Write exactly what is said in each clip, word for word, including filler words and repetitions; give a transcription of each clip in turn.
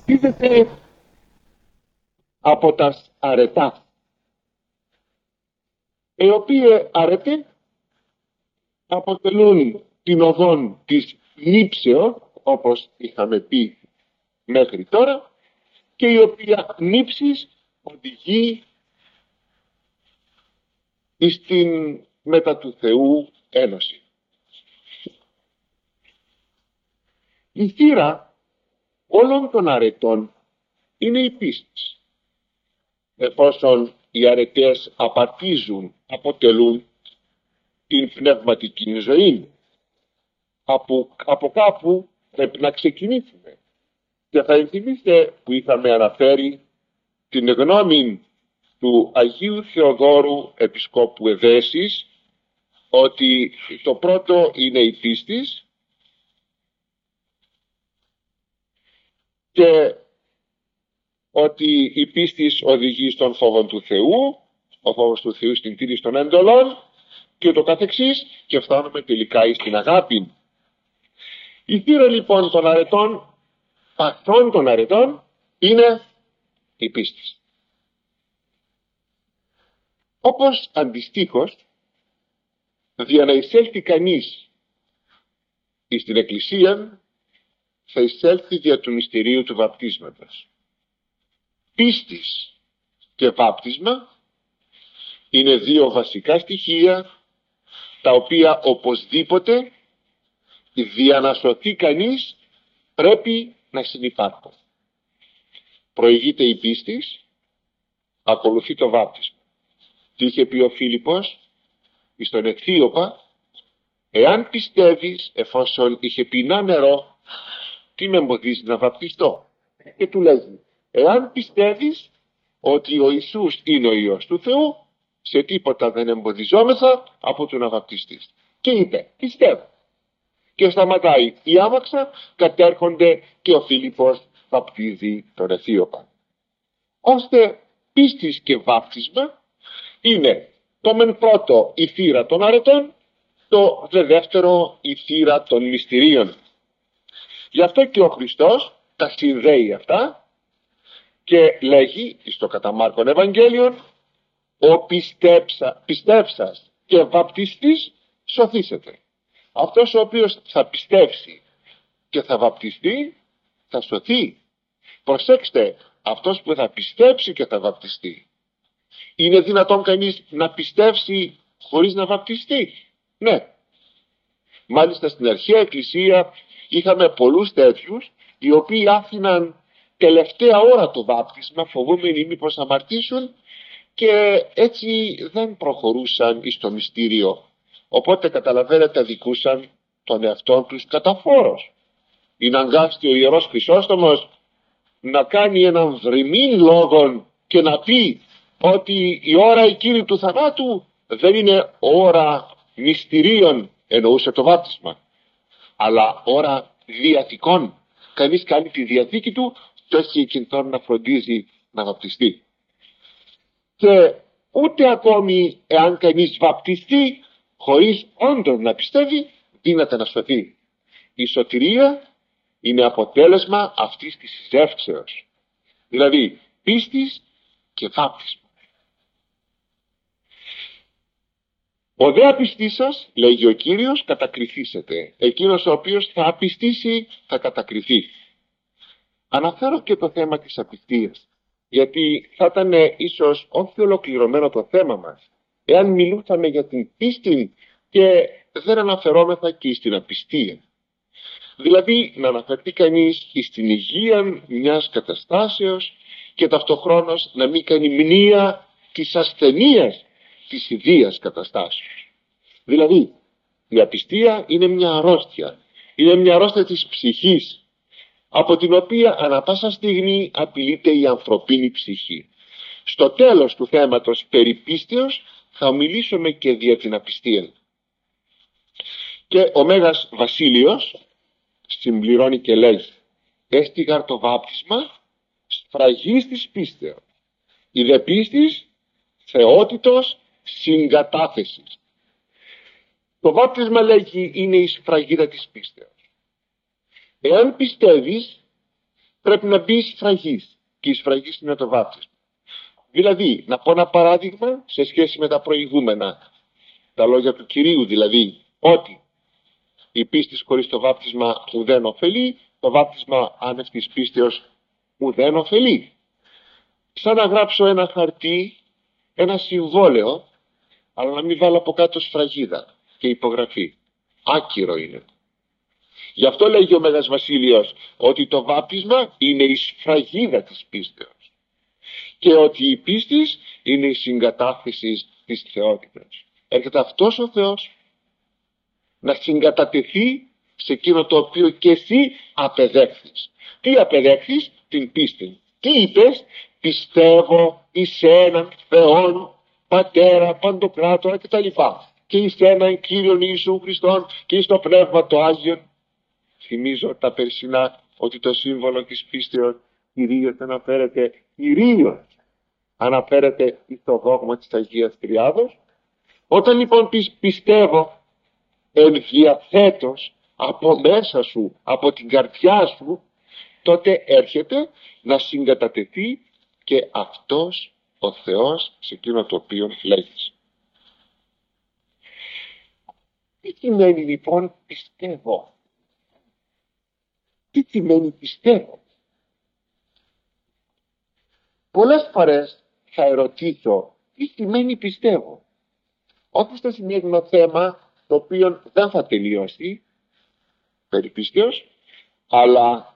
βαπτίζεται από τα αρετά, οι οποίοι αρετοί αποτελούν την οδόν της νύψεως, όπως είχαμε πει μέχρι τώρα, και η οποία νύψης οδηγεί στην μετά του Θεού ένωση. Η θύρα όλων των αρετών είναι η πίστη. Εφόσον οι αρετές απαρτίζουν, αποτελούν την πνευματική ζωή, από, από κάπου πρέπει να ξεκινήσουμε. Και θα ενθυμίστε που είχαμε αναφέρει την γνώμη του Αγίου Θεοδόρου Επισκόπου Εδέσης, ότι το πρώτο είναι η πίστης και ότι η πίστης οδηγεί στον φόβο του Θεού, ο φόβος του Θεού στην τήρηση των εντολών και ούτω καθεξής, και φτάνουμε τελικά στην αγάπη. Η θύρα λοιπόν των αρετών, αυτών των αρετών, είναι η πίστη. Όπως αντιστοίχως, για να εισέλθει κανείς στην Εκκλησία, θα εισέλθει δια του μυστηρίου του βαπτίσματος. Πίστης και βάπτισμα είναι δύο βασικά στοιχεία, τα οποία οπωσδήποτε για να σωθεί κανείς πρέπει να συνυπάρχουν. Προηγείται η πίστης, ακολουθεί το βάπτισμα. Τι είχε πει ο Φίλιππος στον Αιθίωπα? Εάν πιστεύεις, εφόσον είχε πεινά νερό, τι με εμποδίζει να βαπτιστώ? Και του λέγει, εάν πιστεύεις ότι ο Ιησούς είναι ο Υιός του Θεού, σε τίποτα δεν εμποδιζόμεθα από το να βαπτιστείς. Και είπε, πιστεύω. Και σταματάει η άμαξα, κατέρχονται και ο Φίλιππος βαπτίζει τον Αιθίωπα. Ώστε πίστης και βάπτισμα είναι το μεν πρώτο η θύρα των αρετών, το δε δεύτερο η θύρα των μυστηρίων. Γι' αυτό και ο Χριστός τα συνδέει αυτά και λέγει στο κατά Μάρκον Ευαγγέλιον, ο πιστέψα, πιστέψας και βαπτιστής σωθήσετε. Αυτός ο οποίος θα πιστέψει και θα βαπτιστεί θα σωθεί. Προσέξτε, αυτός που θα πιστέψει και θα βαπτιστεί. Είναι δυνατόν κανείς να πιστεύσει χωρίς να βαπτιστεί? Ναι. Μάλιστα στην αρχαία Εκκλησία είχαμε πολλούς τέτοιους, οι οποίοι άφηναν τελευταία ώρα το βάπτισμα, φοβούμενοι μήπως αμαρτήσουν, και έτσι δεν προχωρούσαν εις το μυστήριο. Οπότε καταλαβαίνετε, αδικούσαν τον εαυτό τους καταφόρος. Είναι αγκάστη ο Ιερός Χρυσόστομος να κάνει έναν δρυμήν λόγον και να πει ότι η ώρα εκείνη του θανάτου δεν είναι ώρα μυστηρίων, εννοούσε το βάπτισμα, αλλά ώρα διαθηκών. Κανείς κάνει τη διαθήκη του και όχι εκείνον να φροντίζει να βαπτιστεί. Και ούτε ακόμη εάν κανείς βαπτιστεί χωρίς όντως να πιστεύει, δύναται να σωθεί. Η σωτηρία είναι αποτέλεσμα αυτής της συζεύξεως, δηλαδή πίστης και βάπτισμα. Ο δε απιστήσας, λέγει ο Κύριος, κατακριθήσετε. Εκείνος ο οποίος θα απιστήσει θα κατακριθεί. Αναφέρω και το θέμα της απιστίας, γιατί θα ήταν ίσως όχι ολοκληρωμένο το θέμα μας εάν μιλούσαμε για την πίστη και δεν αναφερόμεθα και στην απιστία. Δηλαδή να αναφερθεί κανείς στην υγεία μιας καταστάσεως και ταυτοχρόνως να μην κάνει μνήα της ασθενείας της ιδίας καταστάσεως. Δηλαδή η απιστία είναι μια αρρώστια, είναι μια αρρώστια της ψυχής, από την οποία ανα πάσα στιγμή απειλείται η ανθρωπίνη ψυχή. Στο τέλος του θέματος περί πίστεως θα μιλήσουμε και δια την απιστία. Και ο Μέγας Βασίλειος συμπληρώνει και λέει, έστιγαρ το βάπτισμα σφραγής της πίστεως, η δε πίστης θεότητος συγκατάθεσης. Το βάπτισμα, λέγει, είναι η σφραγίδα της πίστεως. Εάν πιστεύεις, πρέπει να μπει σφραγής, και η σφραγής είναι το βάπτισμα. Δηλαδή, να πω ένα παράδειγμα σε σχέση με τα προηγούμενα, τα λόγια του Κυρίου δηλαδή, ότι η πίστη χωρίς το βάπτισμα ουδέν ωφελεί, το βάπτισμα άνευ της πίστεως ουδέν ωφελεί. Σαν να γράψω ένα χαρτί, ένα συμβόλαιο, αλλά να μην βάλω από κάτω σφραγίδα και υπογραφή. Άκυρο είναι. Γι' αυτό λέγει ο Μέγας Βασίλειος ότι το βάπτισμα είναι η σφραγίδα της πίστεως και ότι η πίστης είναι η συγκατάθεση της θεότητας. Έρχεται αυτός ο Θεός να συγκατατεθεί σε εκείνο το οποίο και εσύ απεδέχθης. Τι απεδέχθης? Την πίστη. Τι είπες? Πιστεύω εις έναν Θεόν, Πατέρα, Παντοκράτορα κτλ. Και εις έναν Κύριον Ιησού Χριστόν και εις το Πνεύμα το Άγιον. Θυμίζω τα περσινά ότι το σύμβολο της πίστεως κυρίως αναφέρεται, κυρίως αναφέρεται στο δόγμα της Αγίας Τριάδος. Όταν λοιπόν πεις πιστεύω, ενδιαθέτως από μέσα σου, από την καρδιά σου, τότε έρχεται να συγκατατεθεί και αυτός ο Θεός σε εκείνο το οποίο λέγεις. Τι σημαίνει λοιπόν πιστεύω? Τι σημαίνει πιστεύω? Πολλές φορές θα ερωτήσω τι σημαίνει πιστεύω. Όχι στο σημερινό θέμα, το οποίο δεν θα τελειώσει περί πίστεως, αλλά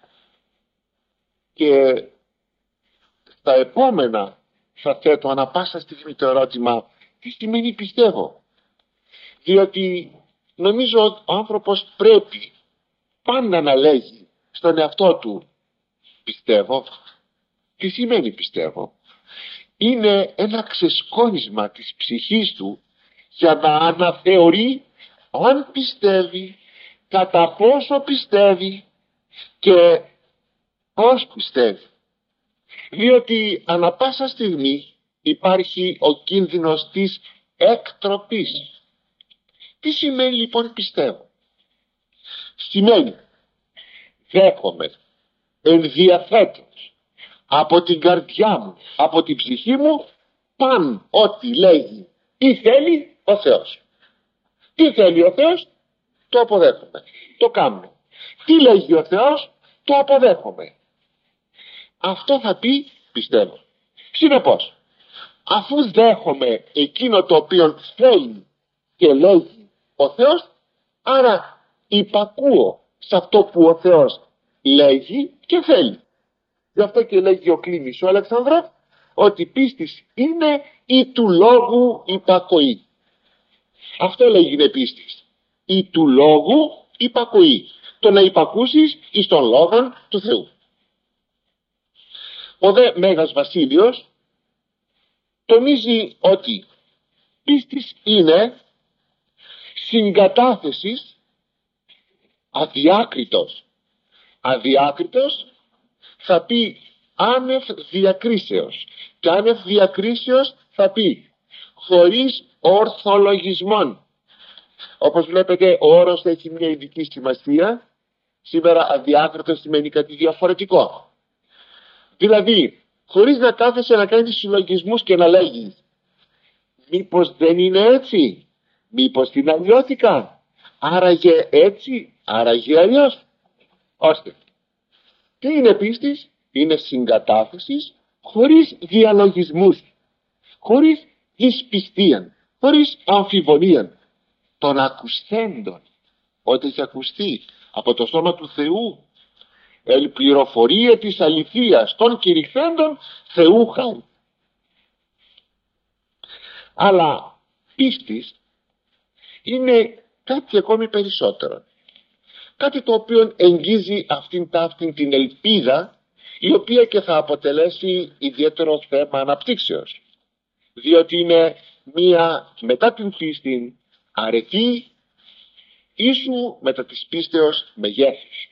και στα επόμενα θα θέτω ανα πάσα στιγμή το ερώτημα τι σημαίνει πιστεύω. Διότι νομίζω ότι ο άνθρωπος πρέπει πάντα να λέγει στον εαυτό του πιστεύω. Τι σημαίνει πιστεύω? Είναι ένα ξεσκόνισμα της ψυχής του για να αναθεωρεί αν πιστεύει, κατά πόσο πιστεύει και πώς πιστεύει. Διότι ανα πάσα στιγμή υπάρχει ο κίνδυνος της εκτροπής. Τι σημαίνει λοιπόν πιστεύω? Σημαίνει δέχομαι ενδιαθέτως από την καρδιά μου, από την ψυχή μου, παν ό,τι λέγει ή θέλει ο Θεός. Τι θέλει ο Θεός? Το αποδέχομαι, το κάνω. Τι λέγει ο Θεός? Το αποδέχομαι. Αυτό θα πει πιστεύω. Συνεπώς, αφού δέχομαι εκείνο το οποίο θέλει και λέγει ο Θεός, άρα υπακούω σε αυτό που ο Θεός λέγει και θέλει. Γι' αυτό και λέγει ο Κλήμης ο Αλεξανδρός ότι πίστης είναι η του λόγου υπακοή. Αυτό λέγει είναι πίστης. Η του λόγου υπακοή. Το να υπακούσεις εις των λόγων του Θεού. Ο δε Μέγας Βασίλειος τονίζει ότι πίστης είναι συγκατάθεσης αδιάκριτος. Αδιάκριτος θα πει άνευ διακρίσεως, και άνευ διακρίσεως θα πει χωρίς ορθολογισμών. Όπως βλέπετε ο όρος έχει μια ειδική σημασία. Σήμερα αδιάκριτος σημαίνει κάτι διαφορετικό. Δηλαδή χωρίς να κάθεσαι να κάνεις συλλογισμούς και να λέγεις μήπως δεν είναι έτσι, μήπως την αλλιώθηκα, άραγε έτσι, άραγε αλλιώς. Ώστε τι είναι πίστης? Είναι συγκατάθεσης χωρίς διαλογισμούς, χωρίς δυσπιστία, χωρίς αμφιβολία των ακουσθέντων, ότι έχει ακουστεί από το σώμα του Θεού, εν πληροφορία της αληθείας των κηρυχθέντων Θεού χάρη. Αλλά πίστης είναι κάτι ακόμη περισσότερο, κάτι το οποίο εγγίζει αυτήν ταύτην την ελπίδα, η οποία και θα αποτελέσει ιδιαίτερο θέμα αναπτύξεως, διότι είναι μία μετά την πίστη αρετή ίσου μετά της πίστεως μεγέθους.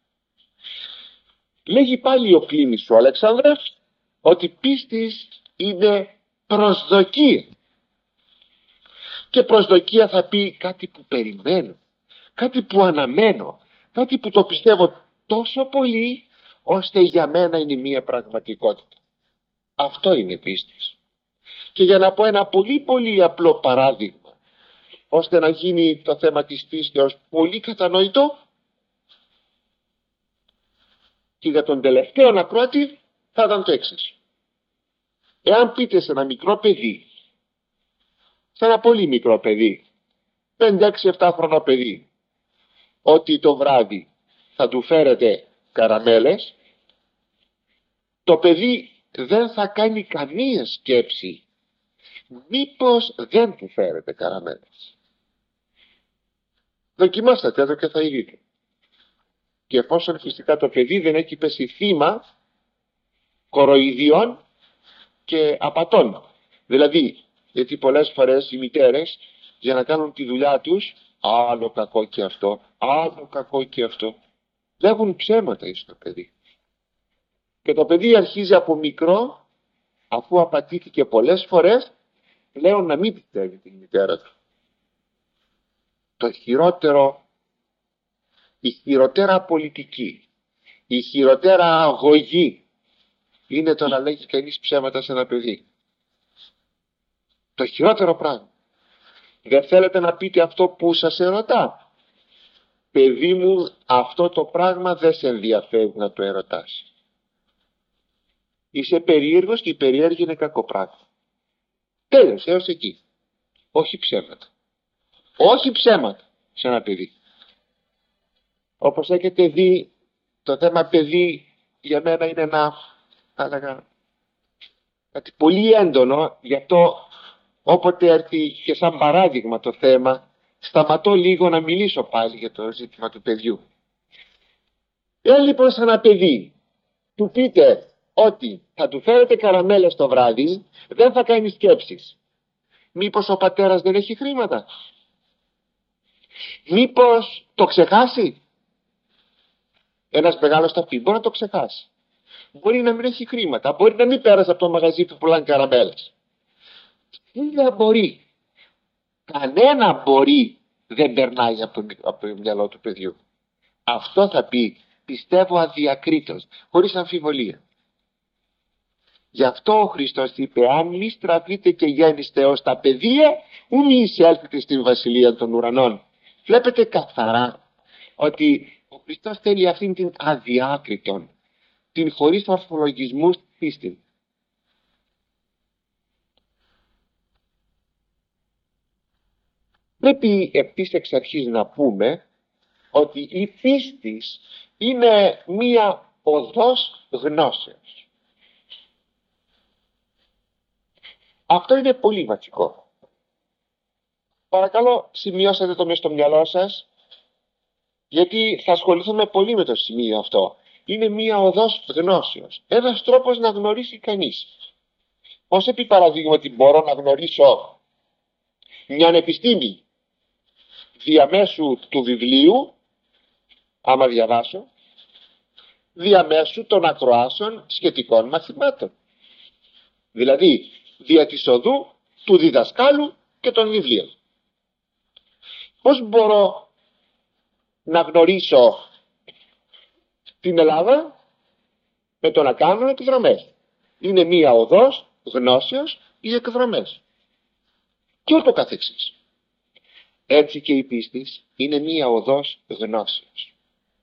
Λέγει πάλι ο Κλήμης ο Αλεξάνδρας ότι πίστης είναι προσδοκία, και προσδοκία θα πει κάτι που περιμένω, κάτι που αναμένω, κάτι που το πιστεύω τόσο πολύ ώστε για μένα είναι μία πραγματικότητα. Αυτό είναι πίστη. Και για να πω ένα πολύ πολύ απλό παράδειγμα, ώστε να γίνει το θέμα της πίστεως πολύ κατανοητό, και για τον τελευταίο ακροατή θα ήταν το εξής. Εάν πείτε σε ένα μικρό παιδί, σε ένα πολύ μικρό παιδί, πέντε, έξι, επτά χρονό παιδί, ότι το βράδυ θα του φέρετε καραμέλες, το παιδί δεν θα κάνει καμία σκέψη μήπως δεν του φέρετε καραμέλες. Δοκιμάστε εδώ και θα δείτε. Και εφόσον φυσικά το παιδί δεν έχει πέσει θύμα κοροϊδίων και απατών. Δηλαδή, γιατί πολλές φορές οι μητέρες για να κάνουν τη δουλειά τους, άλλο κακό και αυτό, άλλο κακό και αυτό, λέγουν ψέματα εις το παιδί. Και το παιδί αρχίζει από μικρό, αφού απατήθηκε πολλές φορές, πλέον να μην πιστεύει την μητέρα του. Το χειρότερο, η χειροτέρα πολιτική, η χειροτέρα αγωγή είναι το να λέγει κανείς ψέματα σε ένα παιδί. Το χειρότερο πράγμα. Δεν θέλετε να πείτε αυτό που σας ερωτά? Παιδί μου, αυτό το πράγμα δεν σε ενδιαφέρει να το ερωτάς. Είσαι περίεργος και η περιέργεια είναι κακό πράγμα. Τέλος, έως εκεί. Όχι ψέματα. Όχι ψέματα σε ένα παιδί. Όπως έχετε δει, το θέμα παιδί για μένα είναι ένα, έλεγα, κάτι πολύ έντονο. Γι' αυτό όποτε έρθει και σαν παράδειγμα το θέμα, σταματώ λίγο να μιλήσω πάλι για το ζήτημα του παιδιού. Εάν λοιπόν σαν ένα παιδί του πείτε ότι θα του φέρετε καραμέλες το βράδυ, δεν θα κάνει σκέψεις. Μήπως ο πατέρας δεν έχει χρήματα? Μήπως το ξεχάσει? Ένας μεγάλος ταφή μπορεί να το ξεχάσει. Μπορεί να μην έχει χρήματα. Μπορεί να μην πέρασε από το μαγαζί που πουλάνε καραμέλες. Δεν μπορεί. Κανένα μπορεί δεν περνάει από το, από το μυαλό του παιδιού. Αυτό θα πει, πιστεύω αδιακρίτως, χωρίς αμφιβολία. Γι' αυτό ο Χριστός είπε, αν μη στραφείτε και γέννηστε ως τα παιδεία, ου μη εισέλθετε στην βασιλεία των ουρανών. Βλέπετε καθαρά ότι ο Χριστός θέλει αυτήν την αδιάκριτον, την χωρίς ορθολογισμούς πίστη. Πρέπει ευθύς εξ αρχής να πούμε ότι η πίστη είναι μία οδός γνώσεως. Αυτό είναι πολύ βασικό. Παρακαλώ σημειώσατε το μες στο μυαλό σας, γιατί θα ασχοληθούμε πολύ με το σημείο αυτό. Είναι μία οδός γνώσεως. Ένας τρόπος να γνωρίσει κανείς. Ως επί παραδείγματι μπορώ να γνωρίσω μια επιστήμη διαμέσου του βιβλίου, άμα διαβάσω, διαμέσου των ακροάσεων σχετικών μαθημάτων. Δηλαδή, δια της οδού του διδασκάλου και των βιβλίων. Πώς μπορώ να γνωρίσω την Ελλάδα? Με το να κάνω εκδρομές. Είναι μία οδός γνώσεως οι εκδρομές. Και ούτω καθεξής. Έτσι και η πίστη είναι μία οδός γνώσεως.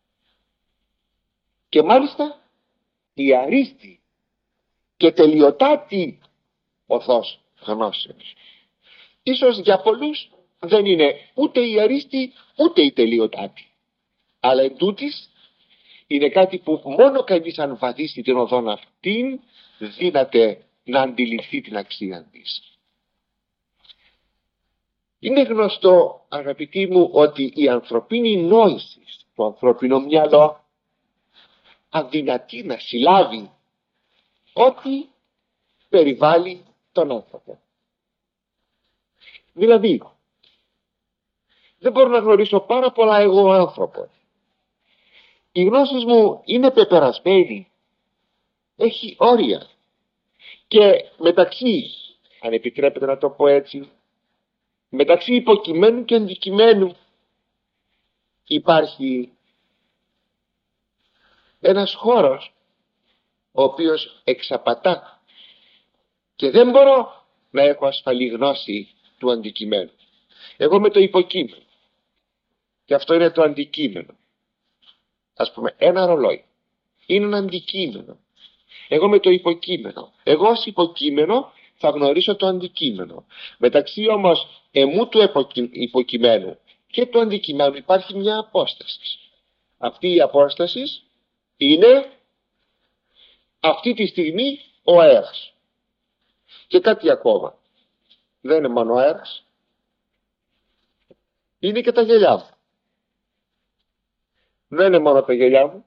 Και μάλιστα η αρίστη και τελειωτάτη οδός γνώσεως. Ίσως για πολλούς δεν είναι ούτε η αρίστη ούτε η τελειωτάτη. Αλλά εν τούτης είναι κάτι που μόνο κανείς αν βαδίσει την οδόν αυτήν δύναται να αντιληφθεί την αξία της. Είναι γνωστό, αγαπητοί μου, ότι η ανθρωπίνη νόηση, το ανθρώπινο μυαλό, αδυνατεί να συλλάβει ό,τι περιβάλλει τον άνθρωπο. Δηλαδή, δεν μπορώ να γνωρίσω πάρα πολλά εγώ άνθρωπο. Η γνώση μου είναι πεπερασμένη, έχει όρια και μεταξύ, αν επιτρέπετε να το πω έτσι, μεταξύ υποκειμένου και αντικειμένου υπάρχει ένας χώρος ο οποίος εξαπατά και δεν μπορώ να έχω ασφαλή γνώση του αντικειμένου. Εγώ με το υποκείμενο, και αυτό είναι το αντικείμενο. Ας πούμε ένα ρολόι είναι ένα αντικείμενο. Εγώ με το υποκείμενο, εγώ ως υποκείμενο θα γνωρίσω το αντικείμενο. Μεταξύ όμως εμού του υποκειμένου και του αντικειμένου υπάρχει μια απόσταση. Αυτή η απόσταση είναι αυτή τη στιγμή ο αέρας. Και κάτι ακόμα. Δεν είναι μόνο ο αέρας, είναι και τα γυαλιά μου. Δεν είναι μόνο τα γυαλιά μου,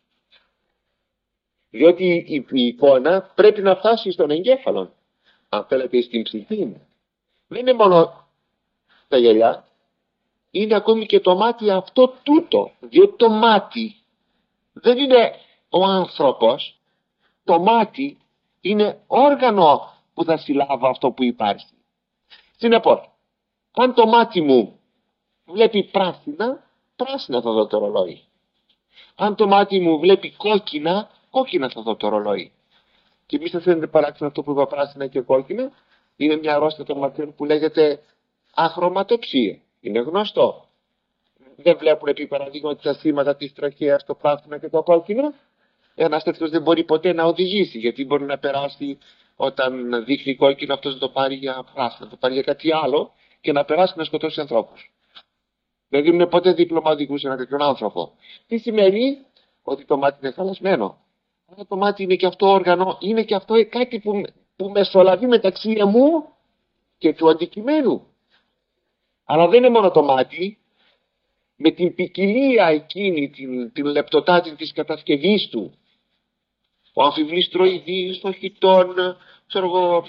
διότι η εικόνα πρέπει να φτάσει στον εγκέφαλο, αν θέλετε στην ψυχή μου. Δεν είναι μόνο τα γυαλιά, είναι ακόμη και το μάτι αυτό τούτο, διότι το μάτι δεν είναι ο άνθρωπος, το μάτι είναι όργανο που θα συλλάβω αυτό που υπάρχει. Συνεπώς, αν το μάτι μου βλέπει πράσινα, πράσινα θα δω το ρολόι. Αν το μάτι μου βλέπει κόκκινα, κόκκινα θα δω το ρολόι. Και μη σας φαίνεται παράξενο αυτό που είπα, πράσινα και κόκκινα? Είναι μια αρρώστια των ματιών που λέγεται αχρωματοψία. Είναι γνωστό. Δεν βλέπουν επί παραδείγματι τα σήματα της τραχέας, το πράσινο και το κόκκινο. Ένας τέτοιος δεν μπορεί ποτέ να οδηγήσει, γιατί μπορεί να περάσει όταν δείχνει κόκκινο, αυτός να το πάρει για πράσινο, να το πάρει για κάτι άλλο και να περάσει και να σκοτώσει ανθρώπους. Δεν δίνουν ποτέ δίπλωμα οδηγού σε έναν τέτοιον άνθρωπο. Τι σημαίνει? Ότι το μάτι είναι χαλασμένο. Αλλά το μάτι είναι και αυτό όργανο, είναι και αυτό κάτι που, που μεσολαβεί μεταξύ εμού και του αντικειμένου. Αλλά δεν είναι μόνο το μάτι, με την ποικιλία εκείνη, την, την λεπτοτάτη της κατασκευής του, ο αμφιβληστροειδής, το χιτόν, ξέρω εγώ,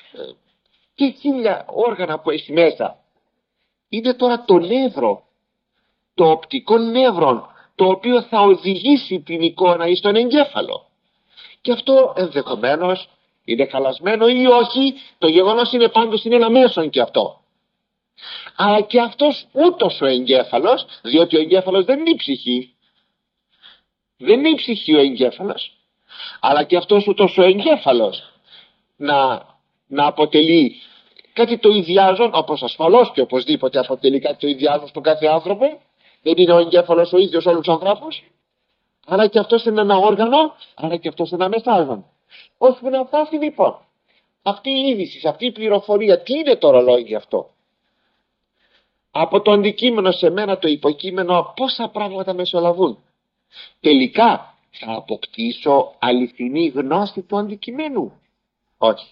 και χίλια όργανα που έχει μέσα. Είναι τώρα το νεύρο, το οπτικό νεύρο, το οποίο θα οδηγήσει την εικόνα εις τον εγκέφαλο. Και αυτό ενδεχομένως είναι χαλασμένο ή όχι, το γεγονός είναι πάντως είναι ένα μέσον και αυτό. Αλλά και αυτός ούτως ο εγκέφαλος, διότι ο εγκέφαλος δεν είναι η ψυχή, δεν είναι η ψυχή ο εγκέφαλος, αλλά και αυτός ούτως ο εγκέφαλος να, να αποτελεί κάτι το ιδιάζον, όπως ασφαλώς και οπωσδήποτε αποτελεί κάτι το ιδιάζον στον κάθε άνθρωπο. Δεν είναι ο εγκέφαλος ο ίδιος όλους τους ανθρώπους, αλλά και αυτός είναι ένα όργανο, αλλά και αυτός είναι ένα μεσάζον. Ώσπου να φτάσει λοιπόν αυτή η είδηση, αυτή η πληροφορία, τι είναι το ρολόι αυτό? Από το αντικείμενο σε μένα το υποκείμενο πόσα πράγματα μεσολαβούν. Τελικά θα αποκτήσω αληθινή γνώση του αντικειμένου? Όχι.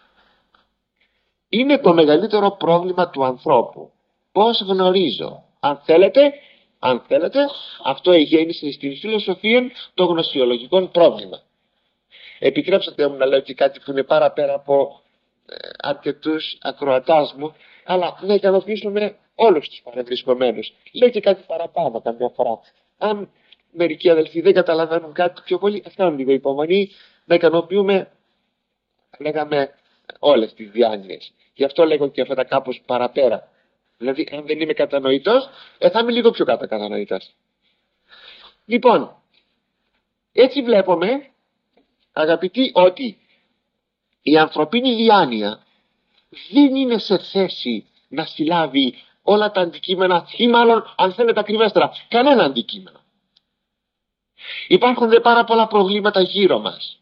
Είναι το μεγαλύτερο πρόβλημα του ανθρώπου. Πώς γνωρίζω? Αν θέλετε, αν θέλετε, αυτό εγέννησε στην φιλοσοφία των γνωσιολογικών πρόβλημα. Επιτρέψατε μου να λέω και κάτι που είναι παραπέρα από ε, αρκετούς ακροατάς μου, αλλά να ικανοποιήσουμε όλους τους παρευρισκομένους. Λέω και κάτι παραπάνω καμιά φορά. Αν μερικοί αδελφοί δεν καταλαβαίνουν κάτι πιο πολύ, ας κάνουν λίγο υπομονή, να ικανοποιούμε, λέγαμε, όλες τις διάνοιες. Γι' αυτό λέγω και αυτά κάπως παραπέρα. Δηλαδή, αν δεν είμαι κατανοητός, ε, θα είμαι λίγο πιο κάτω κατανοητός. Λοιπόν, έτσι βλέπουμε, αγαπητοί, ότι η ανθρωπίνη διάνοια δεν είναι σε θέση να συλλάβει όλα τα αντικείμενα, ή μάλλον, αν θέλετε ακριβέστερα, κανένα αντικείμενο. Υπάρχουν δε πάρα πολλά προβλήματα γύρω μας.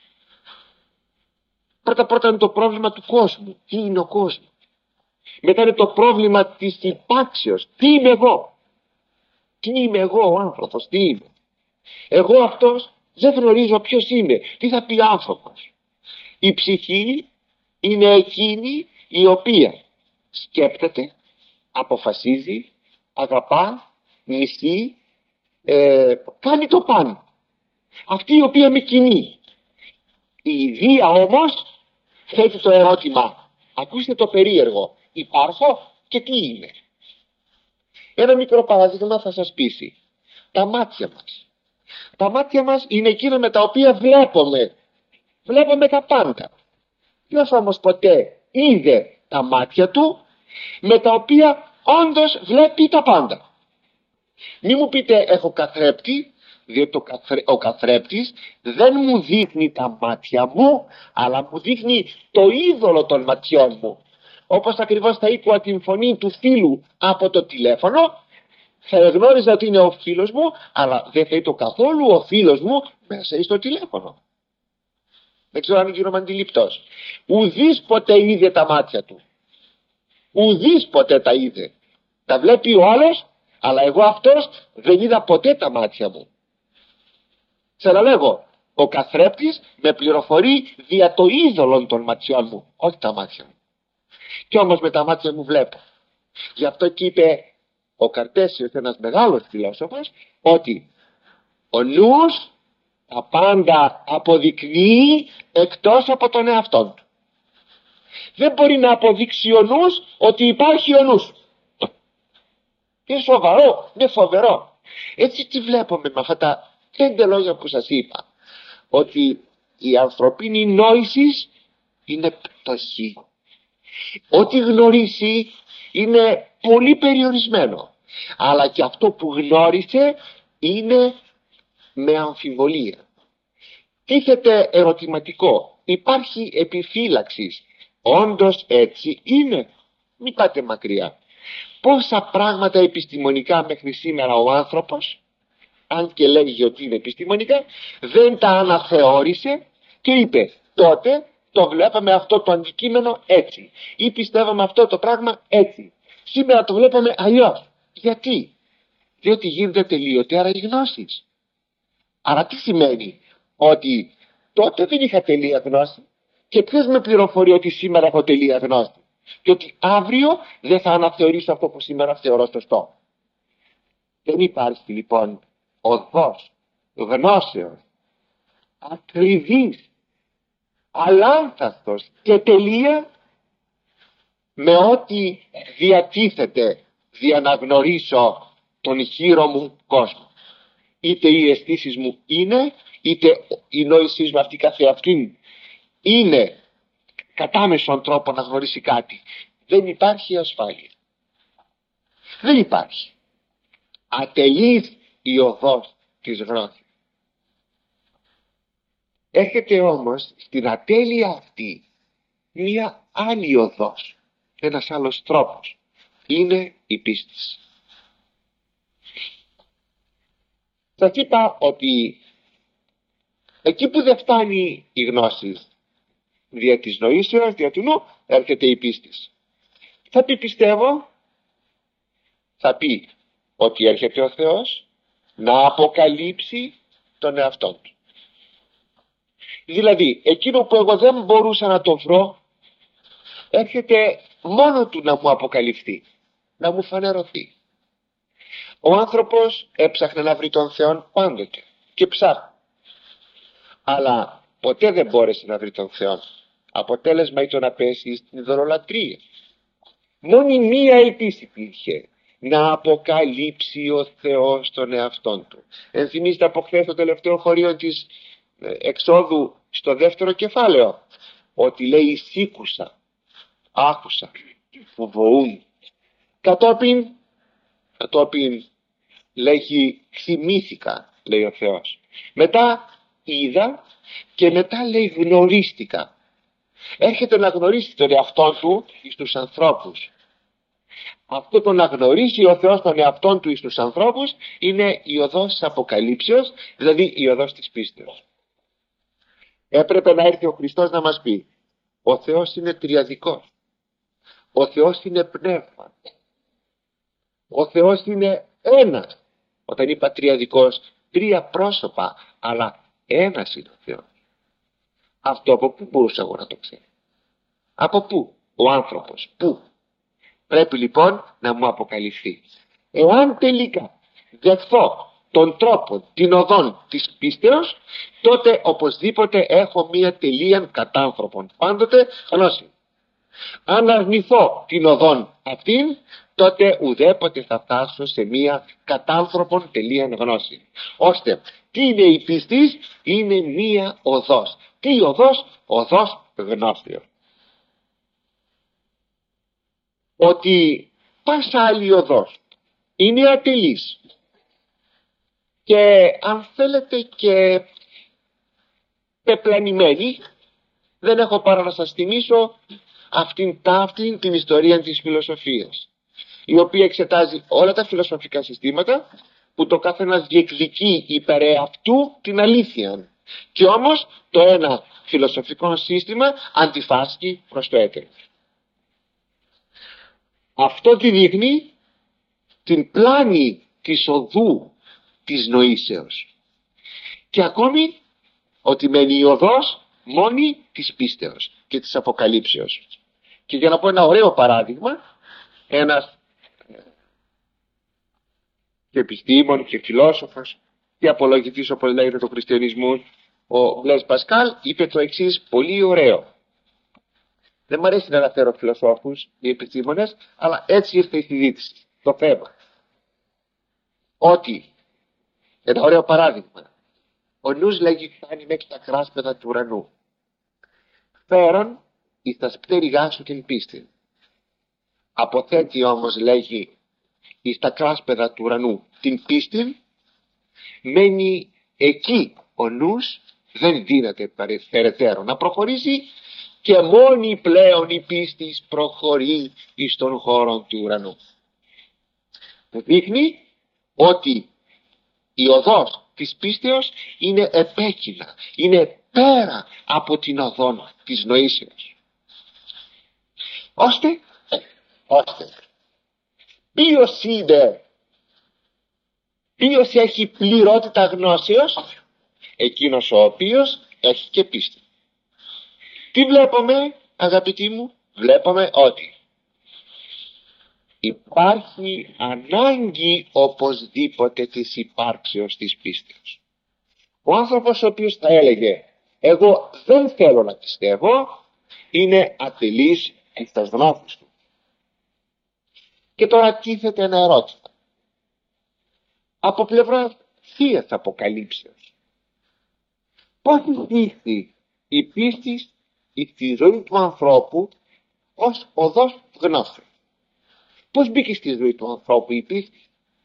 Πρώτα πρώτα είναι το πρόβλημα του κόσμου. Τι είναι ο κόσμος? Μετά είναι το πρόβλημα της υπάρξεως. Τι είμαι εγώ? Τι είμαι εγώ ο άνθρωπος? Τι είμαι? Εγώ αυτός δεν γνωρίζω ποιος είμαι. Τι θα πει άνθρωπος? Η ψυχή είναι εκείνη η οποία σκέπτεται, αποφασίζει, αγαπά, μισεί, ε, κάνει το πάνω. Αυτή η οποία με κινεί. Η ιδέα όμως θέτει το ερώτημα. Ακούστε το περίεργο. Υπάρχω και τι είμαι? Ένα μικρό παράδειγμα θα σας πείσει. Τα μάτια μας. Τα μάτια μας είναι εκείνα με τα οποία βλέπουμε. Βλέπουμε τα πάντα. Ποιος όμως ποτέ είδε τα μάτια του με τα οποία όντως βλέπει τα πάντα? Μη μου πείτε έχω καθρέπτη, Διότι ο, καθρέ, ο καθρέπτης δεν μου δείχνει τα μάτια μου, αλλά μου δείχνει το είδωλο των ματιών μου. Όπως ακριβώς θα άκουα την φωνή του φίλου από το τηλέφωνο, θα γνώριζα ότι είναι ο φίλος μου, αλλά δεν θα ήταν καθόλου ο φίλος μου μέσα στο τηλέφωνο. Δεν ξέρω αν γίνομαι αντιληπτός. Ουδής ποτέ είδε τα μάτια του. Ουδής ποτέ τα είδε. Τα βλέπει ο άλλος, αλλά εγώ αυτός δεν είδα ποτέ τα μάτια μου. Ξαναλέγω, ο καθρέπτης με πληροφορεί δια το είδωλο των ματιών μου, όχι τα μάτια μου. Κι όμως με τα μάτια μου βλέπω. Γι' αυτό και είπε ο Καρτέσιος, ένας μεγάλος φιλόσοφος, ότι ο νους τα πάντα αποδεικνύει εκτός από τον εαυτόν του. Δεν μπορεί να αποδείξει ο νους ότι υπάρχει ο νους. Είναι σοβαρό, είναι φοβερό. Έτσι τι βλέπουμε με αυτά τα πέντε λόγια που σας είπα, ότι η ανθρωπίνη νόηση είναι πτωχή. Ό,τι γνωρίσει είναι πολύ περιορισμένο, αλλά και αυτό που γνώρισε είναι με αμφιβολία. Τίθεται ερωτηματικό, υπάρχει επιφύλαξη. Όντως έτσι είναι? Μην πάτε μακριά. Πόσα πράγματα επιστημονικά μέχρι σήμερα ο άνθρωπος, αν και λέγει ότι είναι επιστημονικά, δεν τα αναθεώρησε και είπε τότε το βλέπαμε αυτό το αντικείμενο έτσι, ή πιστεύαμε αυτό το πράγμα έτσι, σήμερα το βλέπαμε αλλιώς. Γιατί? Διότι γίνεται τελειωτέρα οι γνώσεις. Άρα τι σημαίνει? Ότι τότε δεν είχα τελεία γνώση, και ποιος με πληροφορεί ότι σήμερα έχω τελεία γνώση, και ότι αύριο δεν θα αναθεωρήσω αυτό που σήμερα θεωρώ σωστό. Δεν υπάρχει λοιπόν οδός γνώσεως ακριβής, αλάνθαστος και τελεία με ό,τι διατίθεται δια να γνωρίσω τον γύρο μου κόσμο. Είτε οι αισθήσεις μου είναι, είτε η νόησή μου αυτή καθεαυτήν είναι κατάμεσον τρόπο να γνωρίσει κάτι. Δεν υπάρχει ασφάλεια. Δεν υπάρχει. Ατελής η οδός της γνώσης. Έρχεται όμως στην ατέλεια αυτή μία άλλη οδός, ένας άλλος τρόπος. Είναι η πίστη. Σας είπα ότι εκεί που δεν φτάνει η γνώση δια της νοήσεως, δια του νου, έρχεται η πίστη. Θα πει πιστεύω, θα πει ότι έρχεται ο Θεός να αποκαλύψει τον εαυτόν του. Δηλαδή εκείνο που εγώ δεν μπορούσα να το βρω, έρχεται μόνο του να μου αποκαλυφθεί, να μου φανερωθεί. Ο άνθρωπος έψαχνε να βρει τον Θεό πάντοτε και ψάχνει, αλλά ποτέ δεν μπόρεσε να βρει τον Θεό. Αποτέλεσμα ήταν να πέσει στην ειδωλολατρία. Μόνη μία ελπίση υπήρχε, να αποκαλύψει ο Θεός τον εαυτόν του. Ενθυμίστε από χθες το τελευταίο χωρίο της εξόδου στο δεύτερο κεφάλαιο, ότι λέει σήκουσα, άκουσα, φοβοούν. Κατόπιν, κατόπιν λέγει θυμήθηκα, λέει ο Θεός. Μετά είδα και μετά λέει γνωρίστηκα. Έρχεται να γνωρίσει τον εαυτόν του εις τους ανθρώπους. Αυτό το να γνωρίσει ο Θεός τον εαυτόν του εις τους ανθρώπους είναι η οδός της αποκαλύψεως, δηλαδή η οδός της πίστεως. Έπρεπε να έρθει ο Χριστός να μας πει: ο Θεός είναι τριαδικός, ο Θεός είναι πνεύμα, ο Θεός είναι ένας. Όταν είπα τριαδικός, τρία πρόσωπα, αλλά ένας είναι ο Θεός. Αυτό από πού μπορούσα εγώ να το ξέρω? Από πού? Ο άνθρωπος. Πού? Πρέπει λοιπόν να μου αποκαλυφθεί. Εάν τελικά δεχθώ τον τρόπο, την οδόν της πίστεως, τότε οπωσδήποτε έχω μία τελεία κατάνθρωπον, πάντοτε γνώση. Αν αρνηθώ την οδόν αυτήν, τότε ουδέποτε θα φτάσω σε μία κατάνθρωπον τελεία γνώση. Ώστε τι είναι η πίστη? Είναι μία οδός. Τι οδός? Οδός γνώσεως. Ότι πάσα άλλη οδός είναι ατελής. και αν θέλετε και πεπλανημένοι. Δεν έχω παρά να σας θυμίσω αυτήν ταύτην την ιστορία της φιλοσοφίας, η οποία εξετάζει όλα τα φιλοσοφικά συστήματα, που το καθένας διεκδικεί υπέρ αυτού την αλήθεια, και όμως το ένα φιλοσοφικό σύστημα αντιφάσκει προς το έτερο. Αυτό τη δείχνει την πλάνη της οδού της νοήσεως, και ακόμη ότι μένει η οδός μόνη της πίστεως και της αποκαλύψεως. Και για να πω ένα ωραίο παράδειγμα, ένας και επιστήμον και φιλόσοφος και απολογητής, όπως λέγεται, του χριστιανισμού, ο Μπλέζ Πασκάλ, είπε το εξής πολύ ωραίο. Δεν μου αρέσει να αναφέρω φιλοσόφους ή επιστήμονες, αλλά έτσι ήρθε η συζήτηση, το θέμα. Ότι, ένα ωραίο παράδειγμα, ο νους, λέγει, φτάνει μέχρι τα κράσπεδα του ουρανού. Φέρον εις τα σπτέρυγά σου την πίστη. Αποθέτει όμως, λέγει, εις τα κράσπεδα του ουρανού την πίστη, μένει εκεί ο νους, δεν δύναται περαιτέρω να προχωρήσει, και μόνη πλέον η πίστη προχωρεί εις τον χώρο του ουρανού. Δείχνει ότι η οδός της πίστεως είναι επέκεινα, είναι πέρα από την οδόν της νοήσεως. Ώστε, ώστε, ποιος είναι, ποιος έχει πληρότητα γνώσεως? Εκείνος ο οποίος έχει και πίστη. Τι βλέπουμε, αγαπητοί μου? Βλέπουμε ότι υπάρχει ανάγκη οπωσδήποτε της υπάρξεως της πίστεως. Ο άνθρωπος ο οποίος θα έλεγε εγώ δεν θέλω να πιστεύω, είναι ατελής στις γνώμες του. Και τώρα τίθεται ένα ερώτημα από πλευρά θείας αποκαλύψεως. Πώς δείχνει η πίστη στη ζωή του ανθρώπου ως οδός γνώσεων? Πώς μπήκε στη ζωή του ανθρώπου η πίστη?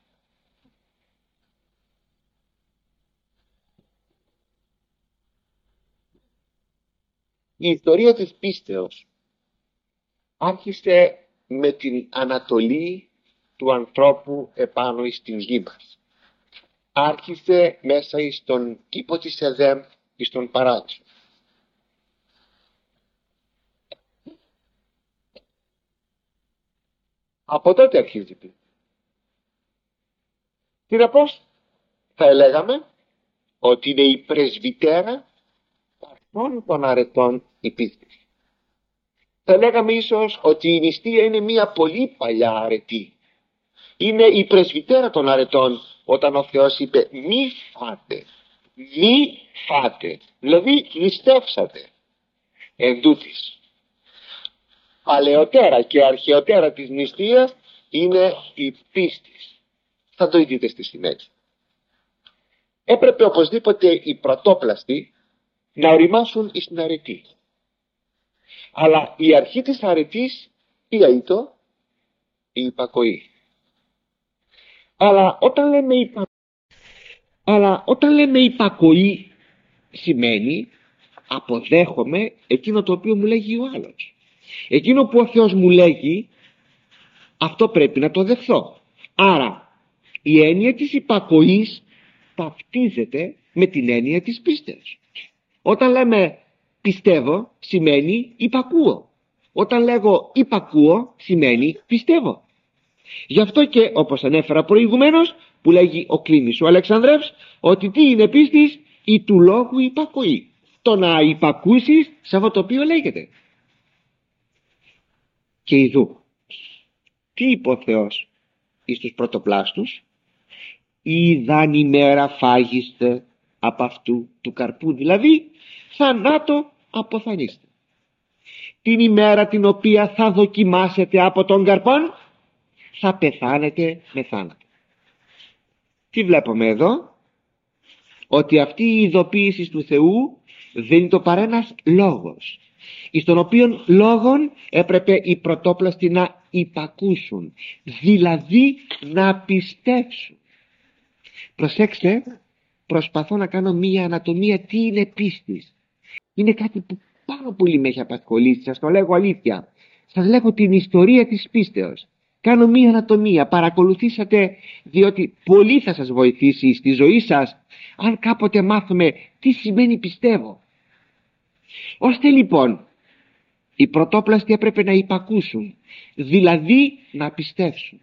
Η ιστορία της πίστεως άρχισε με την ανατολή του ανθρώπου επάνω στην γη μας. Άρχισε μέσα στον κήπο της Εδέμ, στον παράδεισο. Από τότε αρχίζει η πίστη. Συνεπώς θα έλεγαμε ότι είναι η πρεσβυτέρα αυτών των αρετών η πίστη. Θα λέγαμε ίσως ότι η νηστεία είναι μια πολύ παλιά αρετή. Είναι η πρεσβυτέρα των αρετών, όταν ο Θεός είπε μη φάτε, μη φάτε, δηλαδή νηστεύσατε. Εν τούτοις, παλαιότερα και αρχαιότερα της νηστείας είναι η πίστη. Θα το δείτε στη συνέχεια. Έπρεπε οπωσδήποτε οι πρωτόπλαστοι να οριμάσουν εις την αρετή. Αλλά η αρχή της αρετής ποια ήταν? Η υπακοή. Αλλά όταν λέμε, υπα... Αλλά όταν λέμε υπακοή, σημαίνει αποδέχομαι εκείνο το οποίο μου λέγει ο άλλος. Εκείνο που ο Θεός μου λέγει, αυτό πρέπει να το δεχθώ. Άρα η έννοια της υπακοής ταυτίζεται με την έννοια της πίστεως. Όταν λέμε πιστεύω, σημαίνει υπακούω. Όταν λέγω υπακούω, σημαίνει πιστεύω. Γι' αυτό και όπως ανέφερα προηγουμένως, που λέγει ο Κλήμης ο Αλεξανδρεύς, ότι τι είναι πίστης? Η του λόγου υπακοή. Το να υπακούσεις σε αυτό το οποίο λέγεται. Και ειδού, τι είπε ο Θεός εις τους πρωτοπλάστους? Είδαν ημέρα φάγιστε από αυτού του καρπού, δηλαδή θανάτω αποθανείστε. Την ημέρα την οποία θα δοκιμάσετε από τον καρπόν, θα πεθάνετε με θάνατο. Τι βλέπουμε εδώ? Ότι αυτή η ειδοποίηση του Θεού δεν είναι το παρά ένας λόγος, εις τον οποίον λόγον έπρεπε οι πρωτόπλαστοι να υπακούσουν, δηλαδή να πιστέψουν. Προσέξτε, προσπαθώ να κάνω μία ανατομία τι είναι πίστης. Είναι κάτι που πάρα πολύ με έχει απασχολήσει, σας το λέγω αλήθεια. Σας λέγω την ιστορία της πίστεως. Κάνω μία ανατομία, παρακολουθήσατε, διότι πολύ θα σας βοηθήσει στη ζωή σας αν κάποτε μάθουμε τι σημαίνει πιστεύω. Ώστε λοιπόν οι πρωτόπλαστοι έπρεπε να υπακούσουν, δηλαδή να πιστεύσουν,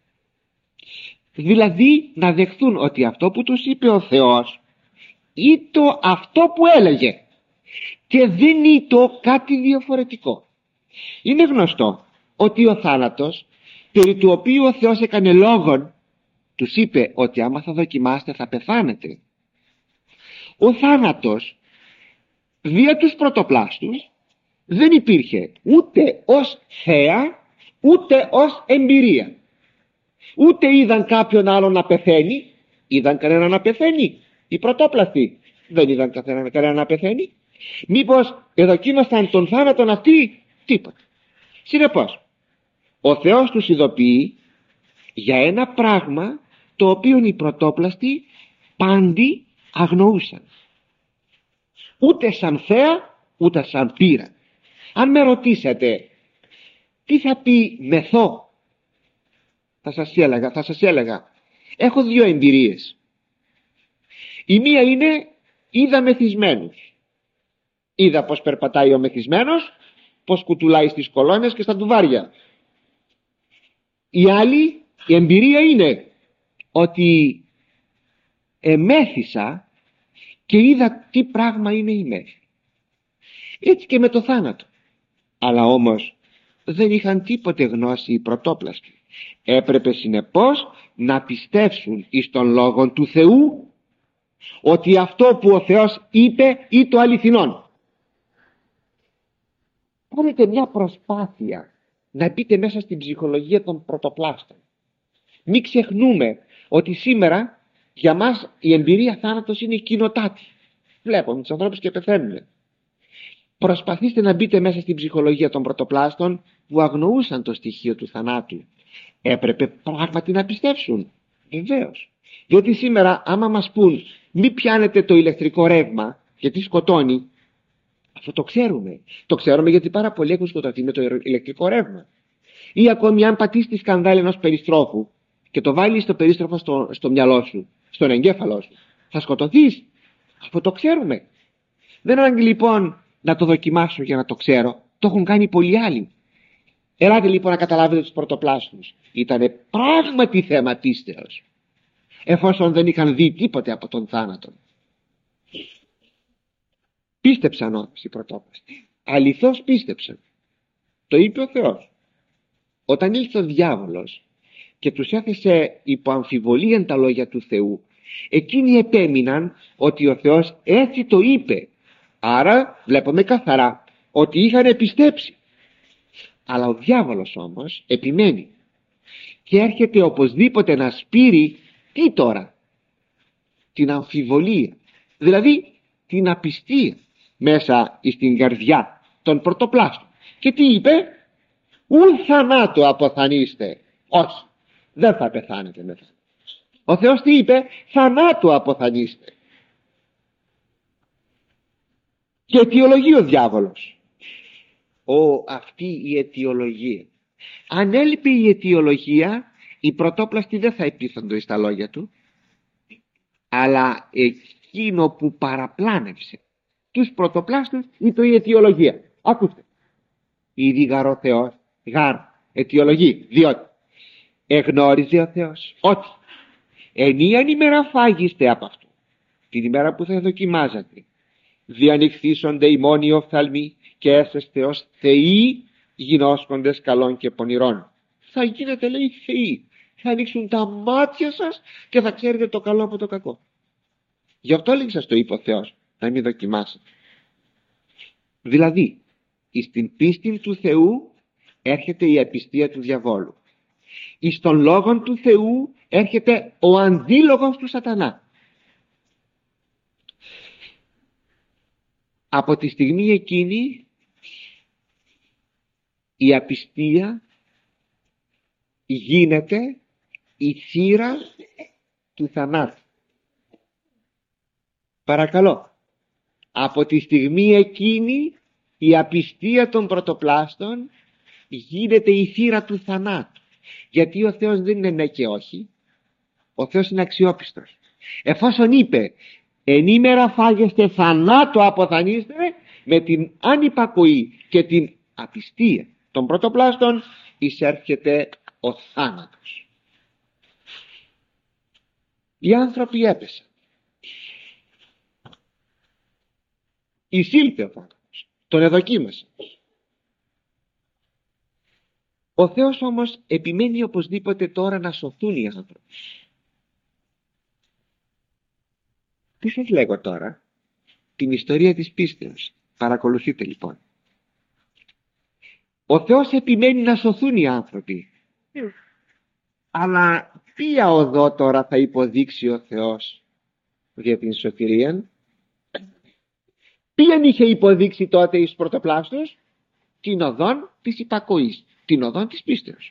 δηλαδή να δεχθούν ότι αυτό που τους είπε ο Θεός ήτο αυτό που έλεγε και δεν ήτο κάτι διαφορετικό. Είναι γνωστό ότι ο θάνατος, περί του οποίου ο Θεός έκανε λόγον, τους είπε ότι άμα θα δοκιμάσετε θα πεθάνετε. Ο θάνατος δια τους πρωτοπλάστους δεν υπήρχε ούτε ως θέα ούτε ως εμπειρία. Ούτε είδαν κάποιον άλλον να πεθαίνει. Είδαν κανένα να πεθαίνει? Οι πρωτόπλαστοι δεν είδαν κανένα να πεθαίνει. Μήπως εδοκίμασαν τον θάνατον αυτοί? Τίποτα. Συνεπώς ο Θεός τους ειδοποιεί για ένα πράγμα το οποίο οι πρωτόπλαστοι πάντοι αγνοούσαν, ούτε σαν θέα ούτε σαν πείρα. Αν με ρωτήσετε τι θα πει μεθό, θα σας έλεγα, θα σας έλεγα έχω δύο εμπειρίες. Η μία είναι είδα μεθυσμένους. Είδα πως περπατάει ο μεθυσμένος, πως κουτουλάει στις κολόνες και στα τουβάρια. Η άλλη η εμπειρία είναι ότι εμέθησα και είδα τι πράγμα είναι η μέθη. Έτσι και με το θάνατο. Αλλά όμως δεν είχαν τίποτε γνώση οι πρωτόπλαστοι. Έπρεπε συνεπώς να πιστέψουν εις τον λόγον του Θεού ότι αυτό που ο Θεός είπε ή το αληθινόν. Κάνετε μια προσπάθεια να μπείτε μέσα στην ψυχολογία των πρωτοπλάστων. Μην ξεχνούμε ότι σήμερα για μας η εμπειρία θάνατος είναι κοινοτάτη. Βλέπουμε τους ανθρώπους και πεθαίνουν. Προσπαθήστε να μπείτε μέσα στην ψυχολογία των πρωτοπλάστων που αγνοούσαν το στοιχείο του θανάτου. Έπρεπε πράγματι να πιστέψουν. Βεβαίως. Διότι σήμερα άμα μας πούν μη πιάνετε το ηλεκτρικό ρεύμα γιατί σκοτώνει, αυτό το ξέρουμε. Το ξέρουμε γιατί πάρα πολλοί έχουν σκοτωθεί με το ηλεκτρικό ρεύμα. Ή ακόμη αν πατήσει τη σκανδάλη ενός περιστρόφου και το βάλεις το περίστροφο στο, στο μυαλό σου, στον εγκέφαλό σου, θα σκοτωθείς. Αυτό το ξέρουμε. Δεν ανάγκη λοιπόν να το δοκιμάσω για να το ξέρω. Το έχουν κάνει πολλοί άλλοι. Ελάτε λοιπόν να καταλάβετε τους πρωτοπλάστους. Ήτανε πράγματι θέμα πίστεως, εφόσον δεν είχαν δει τίποτε από τον θάνατο. Πίστεψαν όμως οι πρωτόπλαστοι. Αληθώς πίστεψαν. Το είπε ο Θεός. Όταν ήλθε ο διάβολος και τους έθεσε υπό αμφιβολία τα λόγια του Θεού, εκείνοι επέμειναν ότι ο Θεός έτσι το είπε. Άρα βλέπουμε καθαρά ότι είχαν πιστέψει. Αλλά ο διάβολος όμως επιμένει και έρχεται οπωσδήποτε να σπείρει τι τώρα? Την αμφιβολία, δηλαδή την απιστία μέσα στην καρδιά των πρωτοπλάστων. Και τι είπε? Ουν θανάτου αποθανείστε. Όχι, δεν θα πεθάνετε μετά. Ο Θεός τι είπε? Θανάτου αποθανείστε. Και αιτιολογεί ο διάβολος. Ω, αυτή η αιτιολογία. Αν έλειπε η αιτιολογία, οι πρωτόπλαστοι δεν θα επίθοντο στα λόγια του, αλλά εκείνο που παραπλάνευσε τους πρωτοπλάστους ήταν η αιτιολογία. Ακούστε. Ήδη γαρό Θεός, γαρ, αιτιολογεί, διότι εγνώριζε ο Θεός ότι ενίαν ημέρα φάγιστε από αυτού, την ημέρα που θα δοκιμάζατε, διανυχθήσονται οι μόνοι οφθαλμοί και έσεστε ως θεοί γινώσκοντες καλών και πονηρών. Θα γίνετε, λέει, θεοί. Θα ανοίξουν τα μάτια σας και θα ξέρετε το καλό από το κακό. Γι' αυτό λέει σας το είπε ο Θεός, να μην δοκιμάσετε. Δηλαδή στην πίστη του Θεού έρχεται η απιστία του διαβόλου. Εις των λόγων του Θεού έρχεται ο αντίλογος του σατανά. Από τη στιγμή εκείνη η απιστία γίνεται η θύρα του θανάτου. Παρακαλώ, από τη στιγμή εκείνη η απιστία των πρωτοπλάστων γίνεται η θύρα του θανάτου, γιατί ο Θεός δεν είναι ναι και όχι. Ο Θεός είναι αξιόπιστος. Εφόσον είπε ενήμερα φάγεστε θανάτου αποθανείστε, με την ανυπακοή και την απιστία των πρωτοπλάστων εισέρχεται ο θάνατος. Οι άνθρωποι έπεσαν. Εισήλθε ο θάνατος, τον εδοκίμασε. Ο Θεός όμως επιμένει οπωσδήποτε τώρα να σωθούν οι άνθρωποι. Τι σας λέγω τώρα? Την ιστορία της πίστεως. Παρακολουθείτε λοιπόν. Ο Θεός επιμένει να σωθούν οι άνθρωποι. Mm. Αλλά ποια οδό τώρα θα υποδείξει ο Θεός για την σωτηρία? Ποιαν είχε υποδείξει τότε εις πρωτοπλάστους? Την οδόν της υπακοής, την οδόν της πίστεως.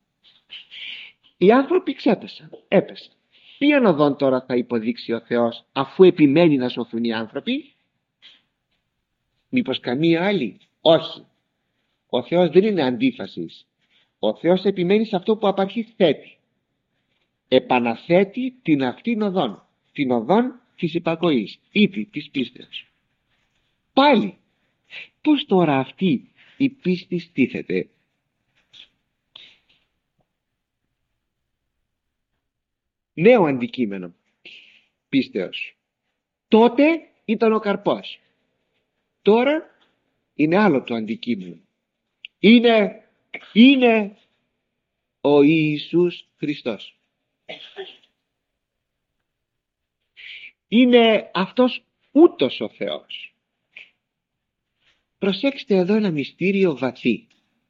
Οι άνθρωποι ξέπεσαν, έπεσαν. Ποιαν οδόν τώρα θα υποδείξει ο Θεός, αφού επιμένει να σωθούν οι άνθρωποι? Μήπως καμία άλλη? Όχι. Ο Θεός δεν είναι αντίφασης. Ο Θεός επιμένει σε αυτό που απ' αρχής θέτει. Επαναθέτει την αυτήν οδόν, την οδόν της υπακοής, ήπη της πίστεως. Πάλι, πώς τώρα αυτή η πίστη στήθεται? Νέο αντικείμενο πίστεως. Τότε ήταν ο καρπός. Τώρα είναι άλλο το αντικείμενο. Είναι, είναι ο Ιησούς Χριστός. Είναι αυτός ούτως ο Θεός. Προσέξτε εδώ ένα μυστήριο βαθύ.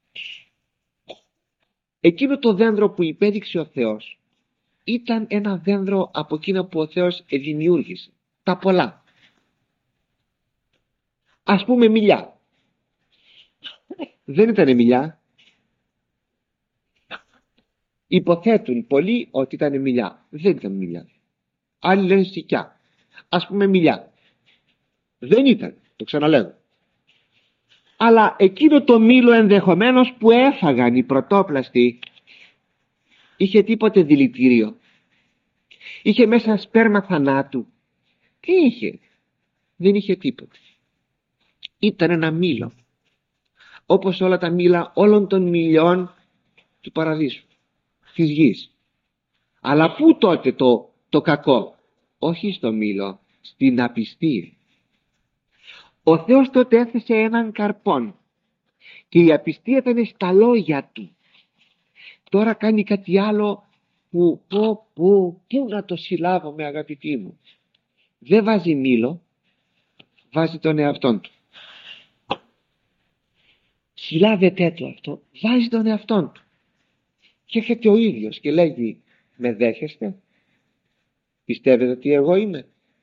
Εκείνο το δένδρο που υπέδειξε ο Θεός ήταν ένα δένδρο από εκείνο που ο Θεός δημιούργησε. Τα πολλά. Ας πούμε μιλιά. Δεν ήταν μιλιά. Υποθέτουν πολλοί ότι ήταν μιλιά. Δεν ήταν μιλιά. Άλλοι λένε σικιά. Ας πούμε μιλιά. Δεν ήταν. Το ξαναλέω. Αλλά εκείνο το μήλο ενδεχομένως που έφαγαν οι πρωτόπλαστοι είχε τίποτε δηλητήριο? Είχε μέσα σπέρμα θανάτου? Τι είχε? Δεν είχε τίποτε. Ήταν ένα μήλο, όπως όλα τα μήλα όλων των μιλιών του παραδείσου, της γης. Αλλά πού τότε το, το κακό? Όχι στο μήλο, στην απιστία. Ο Θεός τότε έθεσε έναν καρπόν και η απιστία ήταν στα λόγια του. Τώρα κάνει κάτι άλλο που πω πω πού να το συλλάβω, αγαπητοί μου? Δεν βάζει μήλο, βάζει τον εαυτόν του. Συλλάβεται το αυτό, βάζει τον εαυτόν του. Και έρχεται ο ίδιος και λέγει, με δέχεστε? Πιστεύετε ότι εγώ είμαι?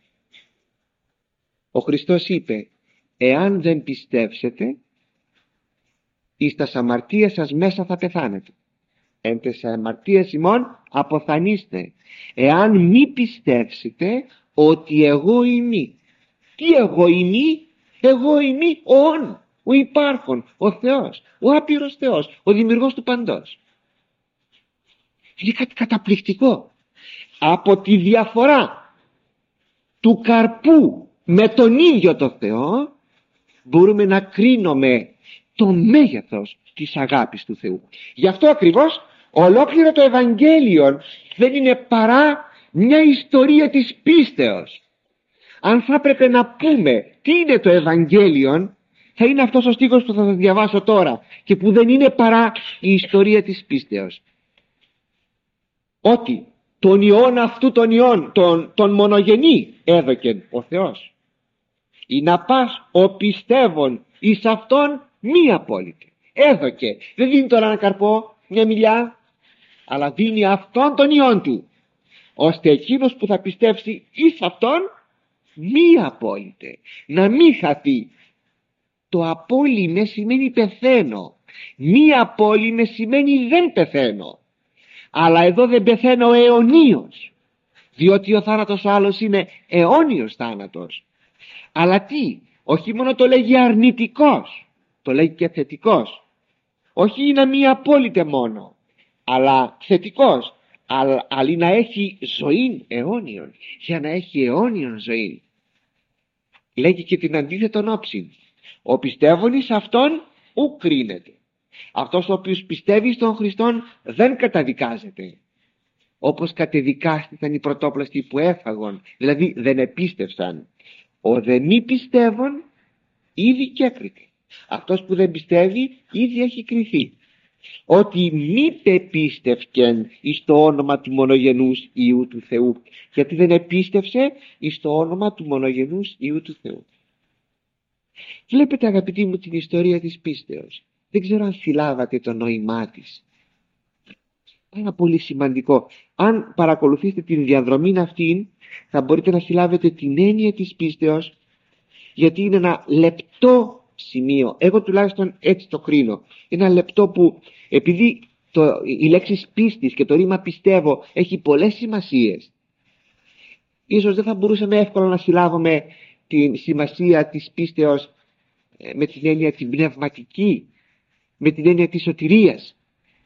Ο Χριστός είπε, εάν δεν πιστεύσετε, εις τας αμαρτίες σας μέσα θα πεθάνετε. Εν τες αμαρτίες ημών αποθανείστε. Εάν μη πιστεύσετε ότι εγώ είμαι. Τι εγώ είμαι? Εγώ είμαι ο όν, ο υπάρχον, ο Θεός, ο άπειρος Θεός, ο δημιουργός του παντός. Είναι κάτι καταπληκτικό. Από τη διαφορά του καρπού με τον ίδιο το Θεό μπορούμε να κρίνουμε το μέγεθος της αγάπης του Θεού. Γι' αυτό ακριβώς ολόκληρο το Ευαγγέλιο δεν είναι παρά μια ιστορία της πίστεως. Αν θα έπρεπε να πούμε τι είναι το Ευαγγέλιο, θα είναι αυτός ο στίχος που θα σας διαβάσω τώρα και που δεν είναι παρά η ιστορία της πίστεως. Ότι τον Υιόν αυτού των Υιών, τον, τον μονογενή έδωκεν ο Θεός. Ή να πας ο πιστεύων εις αυτόν μη απόλυτη. Έδωκε. Δεν δίνει τώρα ένα καρπό, μια μιλιά, αλλά δίνει αυτόν τον Υιόν του, ώστε εκείνος που θα πιστέψει εις αυτόν μη απόλυτε, να μη χαθεί. Το απόλυμε σημαίνει πεθαίνω, μη απόλυμε σημαίνει δεν πεθαίνω. Αλλά εδώ δεν πεθαίνω αιωνίως. διότι ο θάνατος ο άλλος είναι αιώνιος θάνατος. Αλλά τι, όχι μόνο το λέγει αρνητικός, το λέγει και θετικός. Όχι να μη απόλυτε μόνο, αλλά θετικός, αλλά, αλλά να έχει ζωή αιώνιον, για να έχει αιώνιον ζωή. Λέγει και την αντίθετον όψη. Ο πιστεύων εις αυτόν ου κρίνεται. Αυτός ο οποίος πιστεύει στον Χριστόν δεν καταδικάζεται, όπως κατεδικάστηκαν οι πρωτόπλαστοι που έφαγον, δηλαδή δεν επίστευσαν. Ο δε μη πιστεύων ήδη και έκριται. Αυτός που δεν πιστεύει ήδη έχει κριθεί, ότι μη πεπίστευκεν εις το όνομα του μονογενούς Υιού του Θεού, γιατί δεν επίστευσε εις το όνομα του μονογενούς Υιού του Θεού. Βλέπετε, αγαπητοί μου, την ιστορία της πίστεως. Δεν ξέρω αν συλλάβατε το νόημά της. Πάρα πολύ σημαντικό. Αν παρακολουθήσετε την διαδρομή αυτή, θα μπορείτε να συλλάβετε την έννοια της πίστεως, γιατί είναι ένα λεπτό σημείο. Εγώ τουλάχιστον έτσι το κρίνω. Ένα λεπτό που, επειδή το, η λέξη πίστης και το ρήμα πιστεύω έχει πολλές σημασίες, ίσως δεν θα μπορούσαμε εύκολα να συλλάβουμε τη σημασία της πίστεως με την έννοια την πνευματική, με την έννοια της σωτηρίας.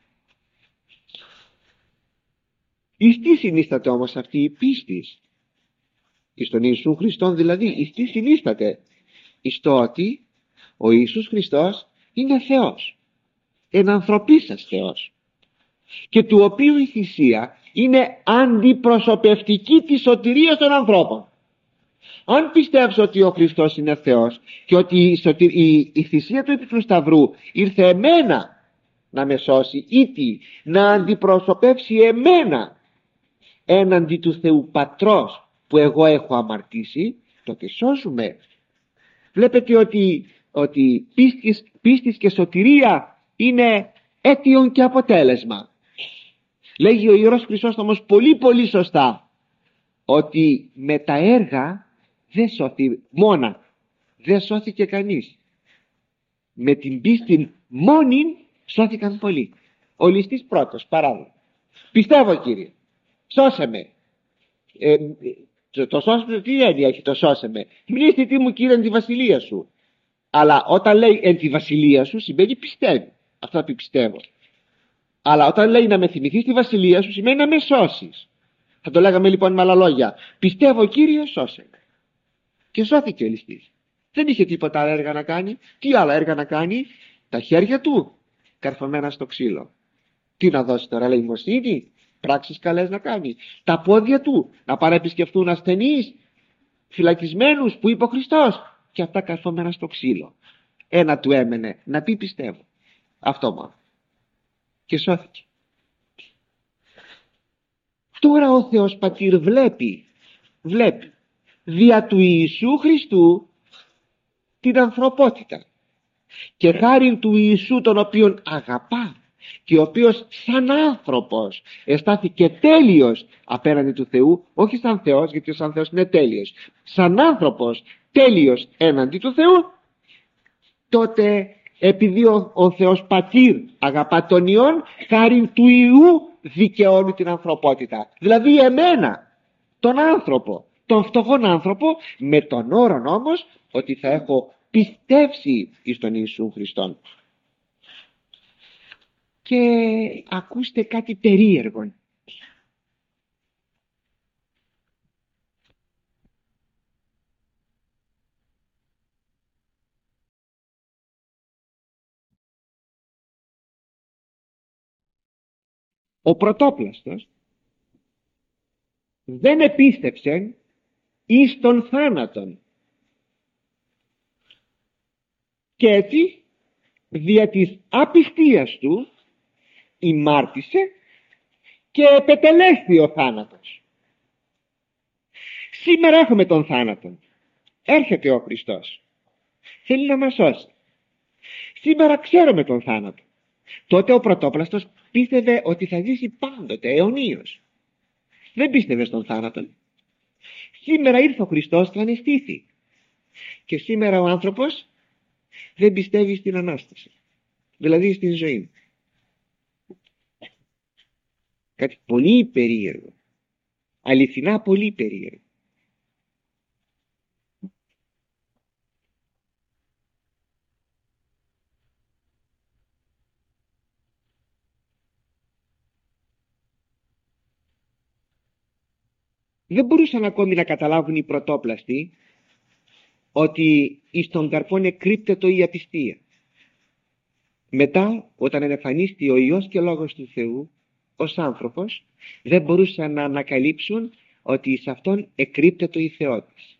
Εις τι συνίσταται όμως αυτή η πίστη? Εις τον Ιησού Χριστόν δηλαδή, εις τι συνίσταται? Εις το ότι ο Ιησούς Χριστός είναι Θεός, ενανθρωπίσας Θεός, και του οποίου η θυσία είναι αντιπροσωπευτική της σωτηρίας των ανθρώπων. Αν πιστεύω ότι ο Χριστός είναι Θεός και ότι η, σωτη... η... η θυσία του επί του Σταυρού ήρθε εμένα να με σώσει, ή να αντιπροσωπεύσει εμένα έναντι του Θεού Πατρός που εγώ έχω αμαρτήσει, τότε σώζουμε. Βλέπετε ότι, ότι πίστης, πίστης και σωτηρία είναι αίτιον και αποτέλεσμα. Λέγει ο Ιερός Χρυσόστομος πολύ πολύ σωστά ότι με τα έργα δεν σώθη μόνα, δεν σώθηκε κανείς. Με την πίστη μόνη σώθηκαν πολλοί. Ο ληστής πρώτος, παράδειγμα. Πιστεύω, Κύριε, σώσε με. Ε, το, το σώσε με, τι έννοια έχει το σώσε με? Μνήστη τι μου, Κύριε, εν τη βασιλεία σου. Αλλά όταν λέει εν τη βασιλεία σου σημαίνει πιστεύει. Αυτό θα πει πιστεύω. Αλλά όταν λέει να με θυμηθείς τη βασιλεία σου σημαίνει να με σώσεις. Θα το λέγαμε λοιπόν με άλλα λόγια. Πιστεύω, Κύριε, σώσε με. Και σώθηκε ο ληστής. Δεν είχε τίποτα άλλα έργα να κάνει. Τι άλλα έργα να κάνει? Τα χέρια του καρφωμένα στο ξύλο. Τι να δώσει τώρα, ελεημοσύνη, πράξεις καλές να κάνει? Τα πόδια του να παρεπισκεφτούν ασθενείς, φυλακισμένους, που είπε ο Χριστός, και αυτά καρφωμένα στο ξύλο. Ένα του έμενε, να πει πιστεύω. Αυτό μόνο. Και σώθηκε. Τώρα ο Θεός Πατήρ βλέπει, βλέπει δια του Ιησού Χριστού την ανθρωπότητα, και χάριν του Ιησού τον οποίον αγαπά και ο οποίος σαν άνθρωπος αισθάθηκε τέλειος απέναντι του Θεού, όχι σαν Θεός, γιατί ο σαν Θεός είναι τέλειος, σαν άνθρωπος τέλειος έναντι του Θεού, τότε επειδή ο, ο Θεός Πατήρ αγαπά τον Υιόν, χάριν του Υιού δικαιώνει την ανθρωπότητα, δηλαδή εμένα, τον άνθρωπο, τον φτωχόν άνθρωπο, με τον όρον όμως ότι θα έχω πιστεύσει εις τον Ιησού Χριστόν. Και ακούστε κάτι περίεργο. Ο πρωτόπλαστος δεν επίστεψε εις τον θάνατον, και έτσι δια της απιστίας του ημάρτησε και επετελέσθη ο θάνατος. Σήμερα έχουμε τον θάνατο. Έρχεται ο Χριστός, θέλει να μας σώσει. Σήμερα ξέρουμε τον θάνατο. Τότε ο πρωτόπλαστος πίστευε ότι θα ζήσει πάντοτε, αιωνίως. Δεν πίστευε στον θάνατο. Σήμερα ήρθε ο Χριστός και αναισθήθη. Και σήμερα ο άνθρωπος δεν πιστεύει στην Ανάσταση, δηλαδή στην ζωή. Κάτι πολύ περίεργο. αληθινά πολύ περίεργη. Δεν μπορούσαν ακόμη να καταλάβουν οι πρωτόπλαστοι ότι εις τον καρπόν εκρύπτετο η απιστία. Μετά, όταν εμφανίστη ο Υιός και Λόγος του Θεού ως άνθρωπος, δεν μπορούσαν να ανακαλύψουν ότι εις αυτόν εκρύπτετο η θεότης.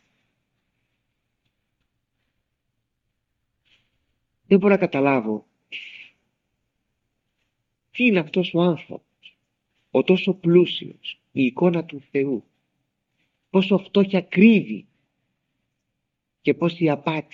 Δεν μπορώ να καταλάβω τι είναι αυτός ο άνθρωπος, ο τόσο πλούσιος, η εικόνα του Θεού, πόσο φτώχεια κρύβει και πόση απάτη.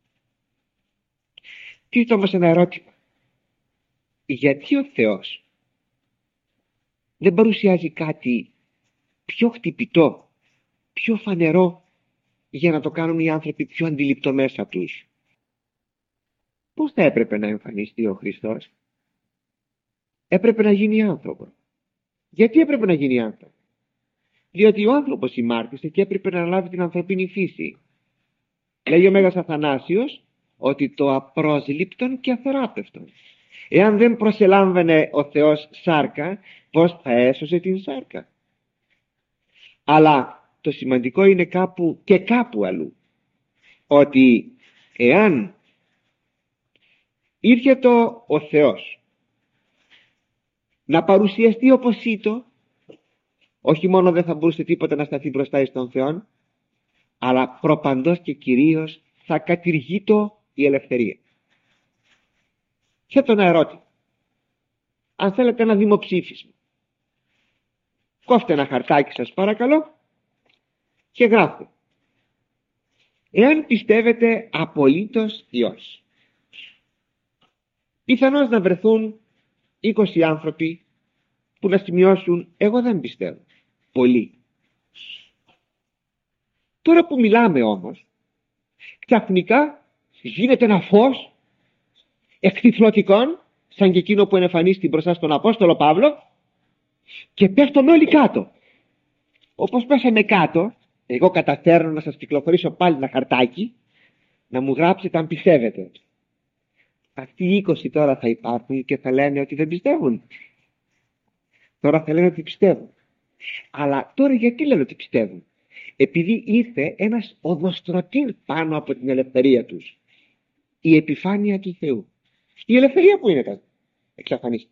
Τι όμως ένα ερώτημα: γιατί ο Θεός δεν παρουσιάζει κάτι πιο χτυπητό, πιο φανερό, για να το κάνουν οι άνθρωποι πιο αντιληπτό μέσα τους? Πώς θα έπρεπε να εμφανιστεί ο Χριστός? Έπρεπε να γίνει άνθρωπο. Γιατί έπρεπε να γίνει άνθρωπο? Διότι ο άνθρωπος ημάρτησε και έπρεπε να λάβει την ανθρωπίνη φύση. Λέει ο Μέγας Αθανάσιος ότι το απρόσληπτον και αθεράπευτον. Εάν δεν προσελάμβανε ο Θεός σάρκα, πώς θα έσωσε την σάρκα? Αλλά το σημαντικό είναι κάπου και κάπου αλλού, ότι εάν ήρθε το ο Θεός να παρουσιαστεί όπως ήτο, όχι μόνο δεν θα μπορούσε τίποτα να σταθεί μπροστά εις τον Θεόν, αλλά προπαντός και κυρίως θα κατηργείτο η ελευθερία. Θέτω ένα ερώτημα. Αν θέλετε ένα δημοψήφισμα, κόφτε ένα χαρτάκι σας παρακαλώ και γράφτε εάν πιστεύετε απολύτως ή όχι. Πιθανώς να βρεθούν είκοσι άνθρωποι που να σημειώσουν εγώ δεν πιστεύω. Πολλοί. Τώρα που μιλάμε όμως, ξαφνικά γίνεται ένα φως εκτιθλωτικών, σαν και εκείνο που εμφανίστηκε μπροστά στον Απόστολο Παύλο, και πέφτουμε όλοι κάτω. Όπως πέσαμε κάτω, εγώ καταφέρνω να σας κυκλοφορήσω πάλι ένα χαρτάκι, να μου γράψετε αν πιστεύετε. Αυτοί οι είκοσι τώρα θα υπάρχουν και θα λένε ότι δεν πιστεύουν. Τώρα θα λένε ότι πιστεύουν. Αλλά τώρα γιατί λένε ότι πιστεύουν? Επειδή ήρθε ένας οδοστρωτήρ πάνω από την ελευθερία τους. Η επιφάνεια του Θεού. Η ελευθερία που είναι κάτι? Εξαφανίστηκε.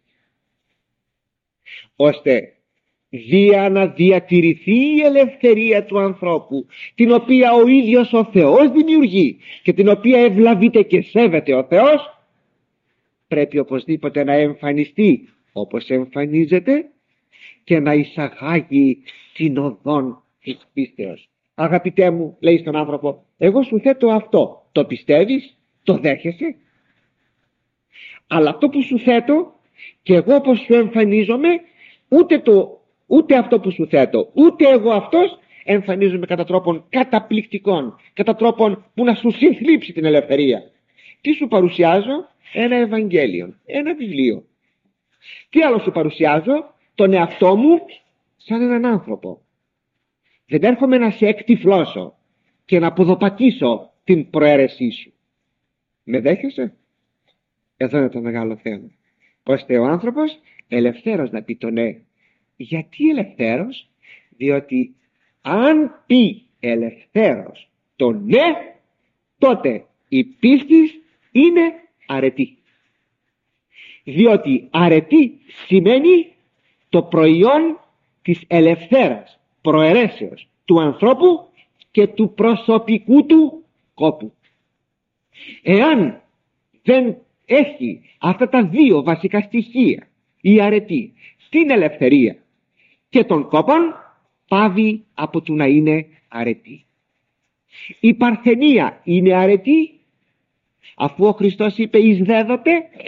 Ώστε δια να διατηρηθεί η ελευθερία του ανθρώπου, την οποία ο ίδιος ο Θεός δημιουργεί και την οποία ευλαβείται και σέβεται ο Θεός, πρέπει οπωσδήποτε να εμφανιστεί όπως εμφανίζεται και να εισαγάγει την οδόν της πίστεως. Αγαπητέ μου, λέει στον άνθρωπο, εγώ σου θέτω αυτό. Το πιστεύεις? Το δέχεσαι? Αλλά αυτό που σου θέτω και εγώ όπως σου εμφανίζομαι, ούτε, το, ούτε αυτό που σου θέτω, ούτε εγώ αυτός εμφανίζομαι κατά τρόπον καταπληκτικών, κατά τρόπον που να σου συνθλίψει την ελευθερία. Τι σου παρουσιάζω? Ένα Ευαγγέλιο, ένα βιβλίο. Τι άλλο σου παρουσιάζω? Τον εαυτό μου σαν έναν άνθρωπο. Δεν έρχομαι να σε εκτυφλώσω και να ποδοπατήσω την προαίρεσή σου. Με δέχεσαι? Εδώ είναι το μεγάλο θέμα. Ώστε ο άνθρωπος ελευθέρος να πει το ναι. Γιατί ελευθέρος? Διότι αν πει ελευθέρος το ναι, τότε η πίστη είναι αρετή. Διότι αρετή σημαίνει το προϊόν της ελευθέρας προαιρέσεως του ανθρώπου και του προσωπικού του κόπου. Εάν δεν έχει αυτά τα δύο βασικά στοιχεία, η αρετή στην ελευθερία και τον κόπον, πάβει από το να είναι αρετή. Η παρθενία είναι αρετή, αφού ο Χριστός είπε εις δέδοτε,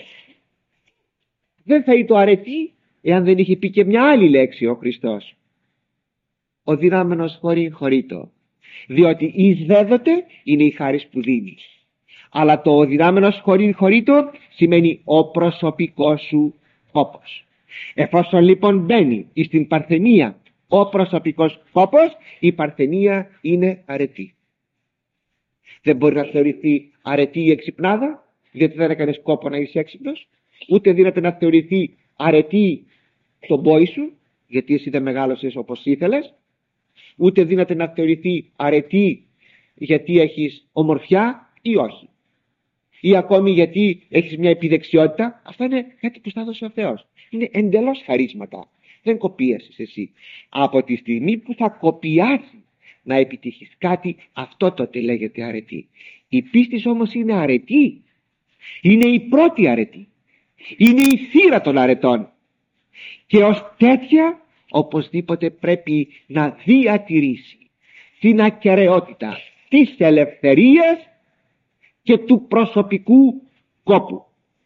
δεν θα είναι το αρετή εάν δεν είχε πει και μια άλλη λέξη ο Χριστός. Ο δυνάμενος χωρί χωρίτο. Διότι εις δέδοτε είναι η χάρις που δίνει. Αλλά το ο δυνάμενος χωρί χωρίτο σημαίνει ο προσωπικός σου κόπος. Εφόσον λοιπόν μπαίνει στην παρθενία ο προσωπικός σκόπος, η παρθενία είναι αρετή. Δεν μπορεί να θεωρηθεί αρετή η εξυπνάδα, διότι δεν έκανε σκόπο να είσαι έξυπνος, ούτε δύναται να θεωρηθεί αρετή το μπόι σου, γιατί εσύ δεν μεγάλωσες όπως ήθελες, ούτε δύναται να θεωρηθεί αρετή γιατί έχεις ομορφιά ή όχι, ή ακόμη γιατί έχεις μια επιδεξιότητα. Αυτά είναι κάτι που στα έδωσε ο Θεός, είναι εντελώς χαρίσματα, δεν κοπίασες εσύ. Από τη στιγμή που θα κοπιάσεις να επιτύχεις κάτι, αυτό τότε λέγεται αρετή. Η πίστη όμως είναι αρετή, είναι η πρώτη αρετή, είναι η θύρα των αρετών, και ως τέτοια οπωσδήποτε πρέπει να διατηρήσει την ακεραιότητα της ελευθερίας και του προσωπικού κόπου.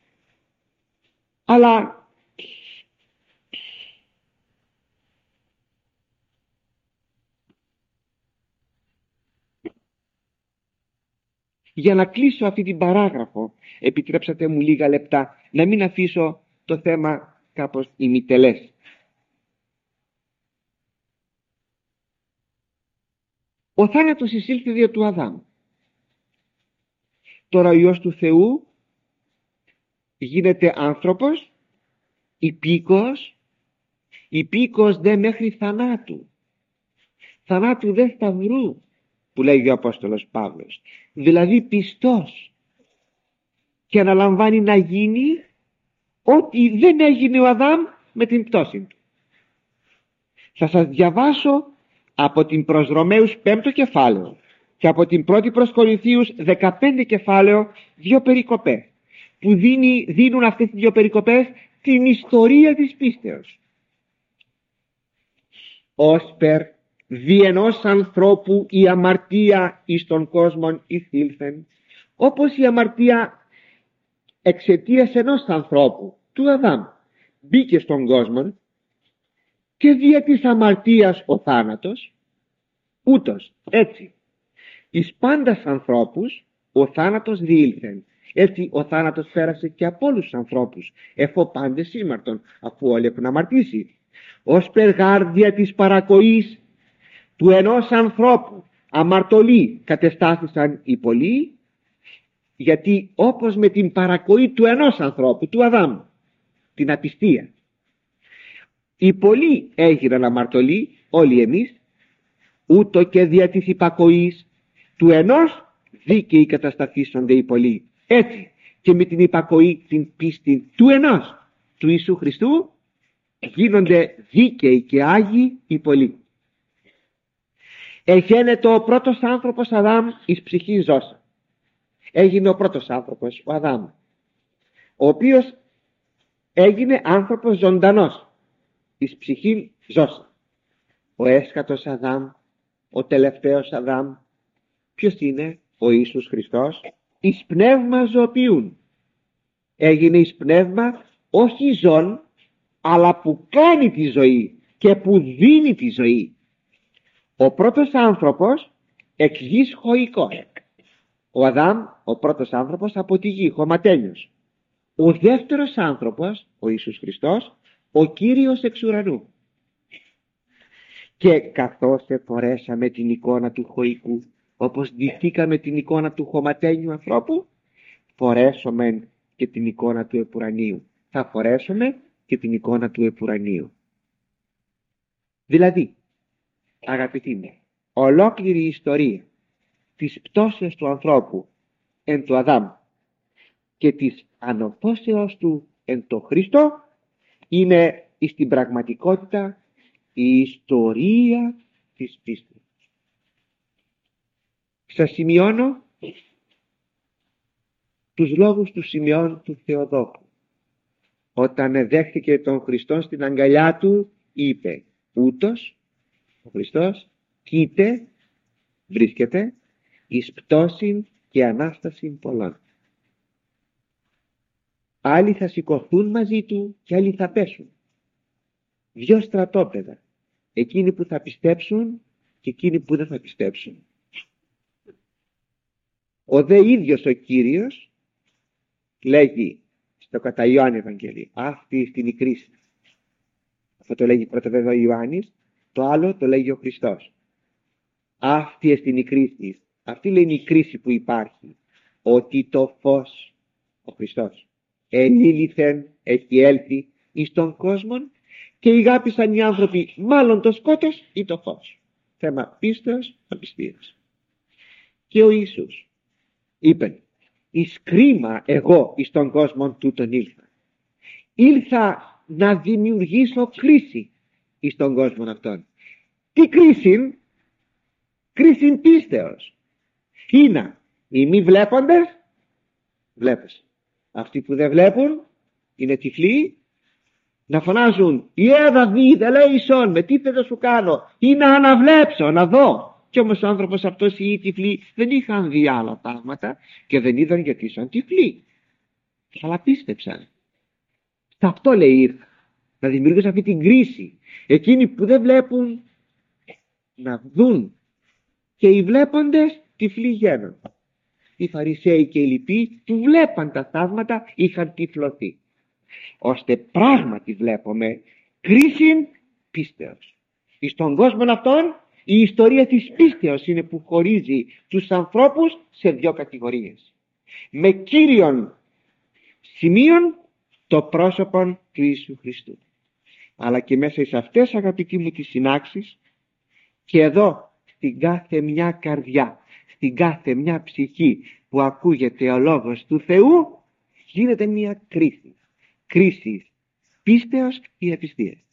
Αλλά για να κλείσω αυτή την παράγραφο, επιτρέψατε μου λίγα λεπτά να μην αφήσω το θέμα κάπως ημιτελές. Ο θάνατος εισήλθε δια του Αδάμ. Τώρα ο Υιός του Θεού γίνεται άνθρωπος, υπήκοος, υπήκοος δε μέχρι θανάτου, θανάτου δε σταυρού, που λέγει ο Απόστολος Παύλος, δηλαδή πιστός, και αναλαμβάνει να γίνει ό,τι δεν έγινε ο Αδάμ με την πτώση του. Θα σας διαβάσω από την προς Ρωμαίους πέμπτο κεφάλαιο και από την πρώτη προς Κορινθίους δεκαπέντε κεφάλαιο δύο περικοπές που δίνει, δίνουν αυτές τις δύο περικοπές την ιστορία της πίστεως. Όσπερ δι' ενός ανθρώπου η αμαρτία εις τον κόσμον εισήλθεν, όπως η αμαρτία εξαιτίας ενός ανθρώπου, του Αδάμ, μπήκε στον κόσμο, και δια της αμαρτίας ο θάνατος, ούτως έτσι εις πάντας ανθρώπους ο θάνατος διήλθεν. Έτσι ο θάνατος πέρασε και από όλους τους ανθρώπους, εφό πάντες σήμαρτον, αφού όλοι έχουν αμαρτήσει. Ως περγάρ δια της παρακοής του ενός ανθρώπου αμαρτωλοί κατεστάθησαν οι πολλοί, γιατί όπως με την παρακοή του ενός ανθρώπου, του Αδάμ, την απιστία, οι πολλοί έγιναν αμαρτωλοί, όλοι εμείς, ούτω και δια της υπακοής του ενός δίκαιοι κατασταθήσονται οι πολλοί. Έτσι και με την υπακοή, την πίστη του ενός, του Ιησού Χριστού, γίνονται δίκαιοι και άγιοι οι πολλοί. Εγένετο ο πρώτος άνθρωπος Αδάμ εις ψυχή ζώσα. Έγινε ο πρώτος άνθρωπος, ο Αδάμ, ο οποίος έγινε άνθρωπος ζωντανός εις ψυχή ζώσα. Ο έσχατος Αδάμ, ο τελευταίος Αδάμ, ποιος είναι? Ο Ιησούς Χριστός. Εις πνεύμα ζωοποιούν. Έγινε εις πνεύμα, όχι ζών, αλλά που κάνει τη ζωή και που δίνει τη ζωή. Ο πρώτος άνθρωπος εξ γης χωικός. Ο Αδάμ, ο πρώτος άνθρωπος από τη γη, χωματένιος. Ο δεύτερος άνθρωπος, ο Ιησούς Χριστός, ο Κύριος εξ ουρανού. Και καθώς εφορέσαμε την εικόνα του χωικού, όπως ντυθήκαμε την εικόνα του χωματένιου ανθρώπου, φορέσουμε και την εικόνα του επουρανίου. Θα φορέσουμε και την εικόνα του επουρανίου. Δηλαδή, αγαπητοί μου, ολόκληρη η ιστορία της πτώσεως του ανθρώπου εν το Αδάμ και της ανορθώσεως του εν το Χριστό είναι στην πραγματικότητα η ιστορία της πίστης. Σας σημειώνω τους λόγους του Σημειών του Θεοδόκου. Όταν δέχτηκε τον Χριστό στην αγκαλιά του, είπε ούτως ο Χριστός κοίται, βρίσκεται εις πτώσιν και ανάστασιν πολλών. Άλλοι θα σηκωθούν μαζί του και άλλοι θα πέσουν. Δυο στρατόπεδα, εκείνοι που θα πιστέψουν και εκείνοι που δεν θα πιστέψουν. Ο δε ίδιος ο Κύριος λέγει στο κατά Ιωάννη Ευαγγέλιο, αυτή στην η κρίση. Αυτό το λέγει πρώτα βέβαια ο Ιωάννης, Το άλλο το λέγει ο Χριστός. Αυτή εστιν η κρίση. Αυτή λέει είναι η κρίση που υπάρχει. Ότι το φως, ο Χριστός, ενήλυθεν, έχει έλθει εις τον κόσμο και ηγάπησαν οι άνθρωποι μάλλον το σκότος ή το φως. Θέμα πίστεως, απιστίας. Και ο Ιησούς είπε, εις κρίμα εγώ εις τον κόσμο τούτον ήλθα. Ήλθα να δημιουργήσω κρίση εις τον κόσμο αυτόν. Τι κρίση? Κρίση πίστεως. Είναι οι μη βλέποντες, βλέπεις. Αυτοί που δεν βλέπουν είναι τυφλοί, να φωνάζουν «Ιε Δαβίδ, ελέησον, με τι θες να σου κάνω?» ή να αναβλέψω, να δω. Κι όμως ο άνθρωπος αυτός ή οι τυφλοί δεν είχαν δει άλλα πράγματα και δεν είδαν γιατί ήσαν τυφλοί. Αλλά πίστεψαν. Σε αυτό λέει ήρθα, να δημιουργήσει αυτή την κρίση. Εκείνοι που δεν βλέπουν να δουν, και οι βλέποντες τυφλοί γίνονται. Οι Φαρισαίοι και οι λοιποί που βλέπαν τα θαύματα είχαν τυφλωθεί. Ώστε πράγματι βλέπουμε κρίση πίστεως. Στον κόσμο αυτόν η ιστορία της πίστεως είναι που χωρίζει τους ανθρώπους σε δύο κατηγορίες. Με κύριον σημείον το πρόσωπο του Ιησού Χριστού. Αλλά και μέσα σε αυτές, αγαπητοί μου, τις συνάξεις, και εδώ στην κάθε μια καρδιά, στην κάθε μια ψυχή που ακούγεται ο λόγος του Θεού, γίνεται μια κρίση. Κρίση πίστεως ή απιστίας.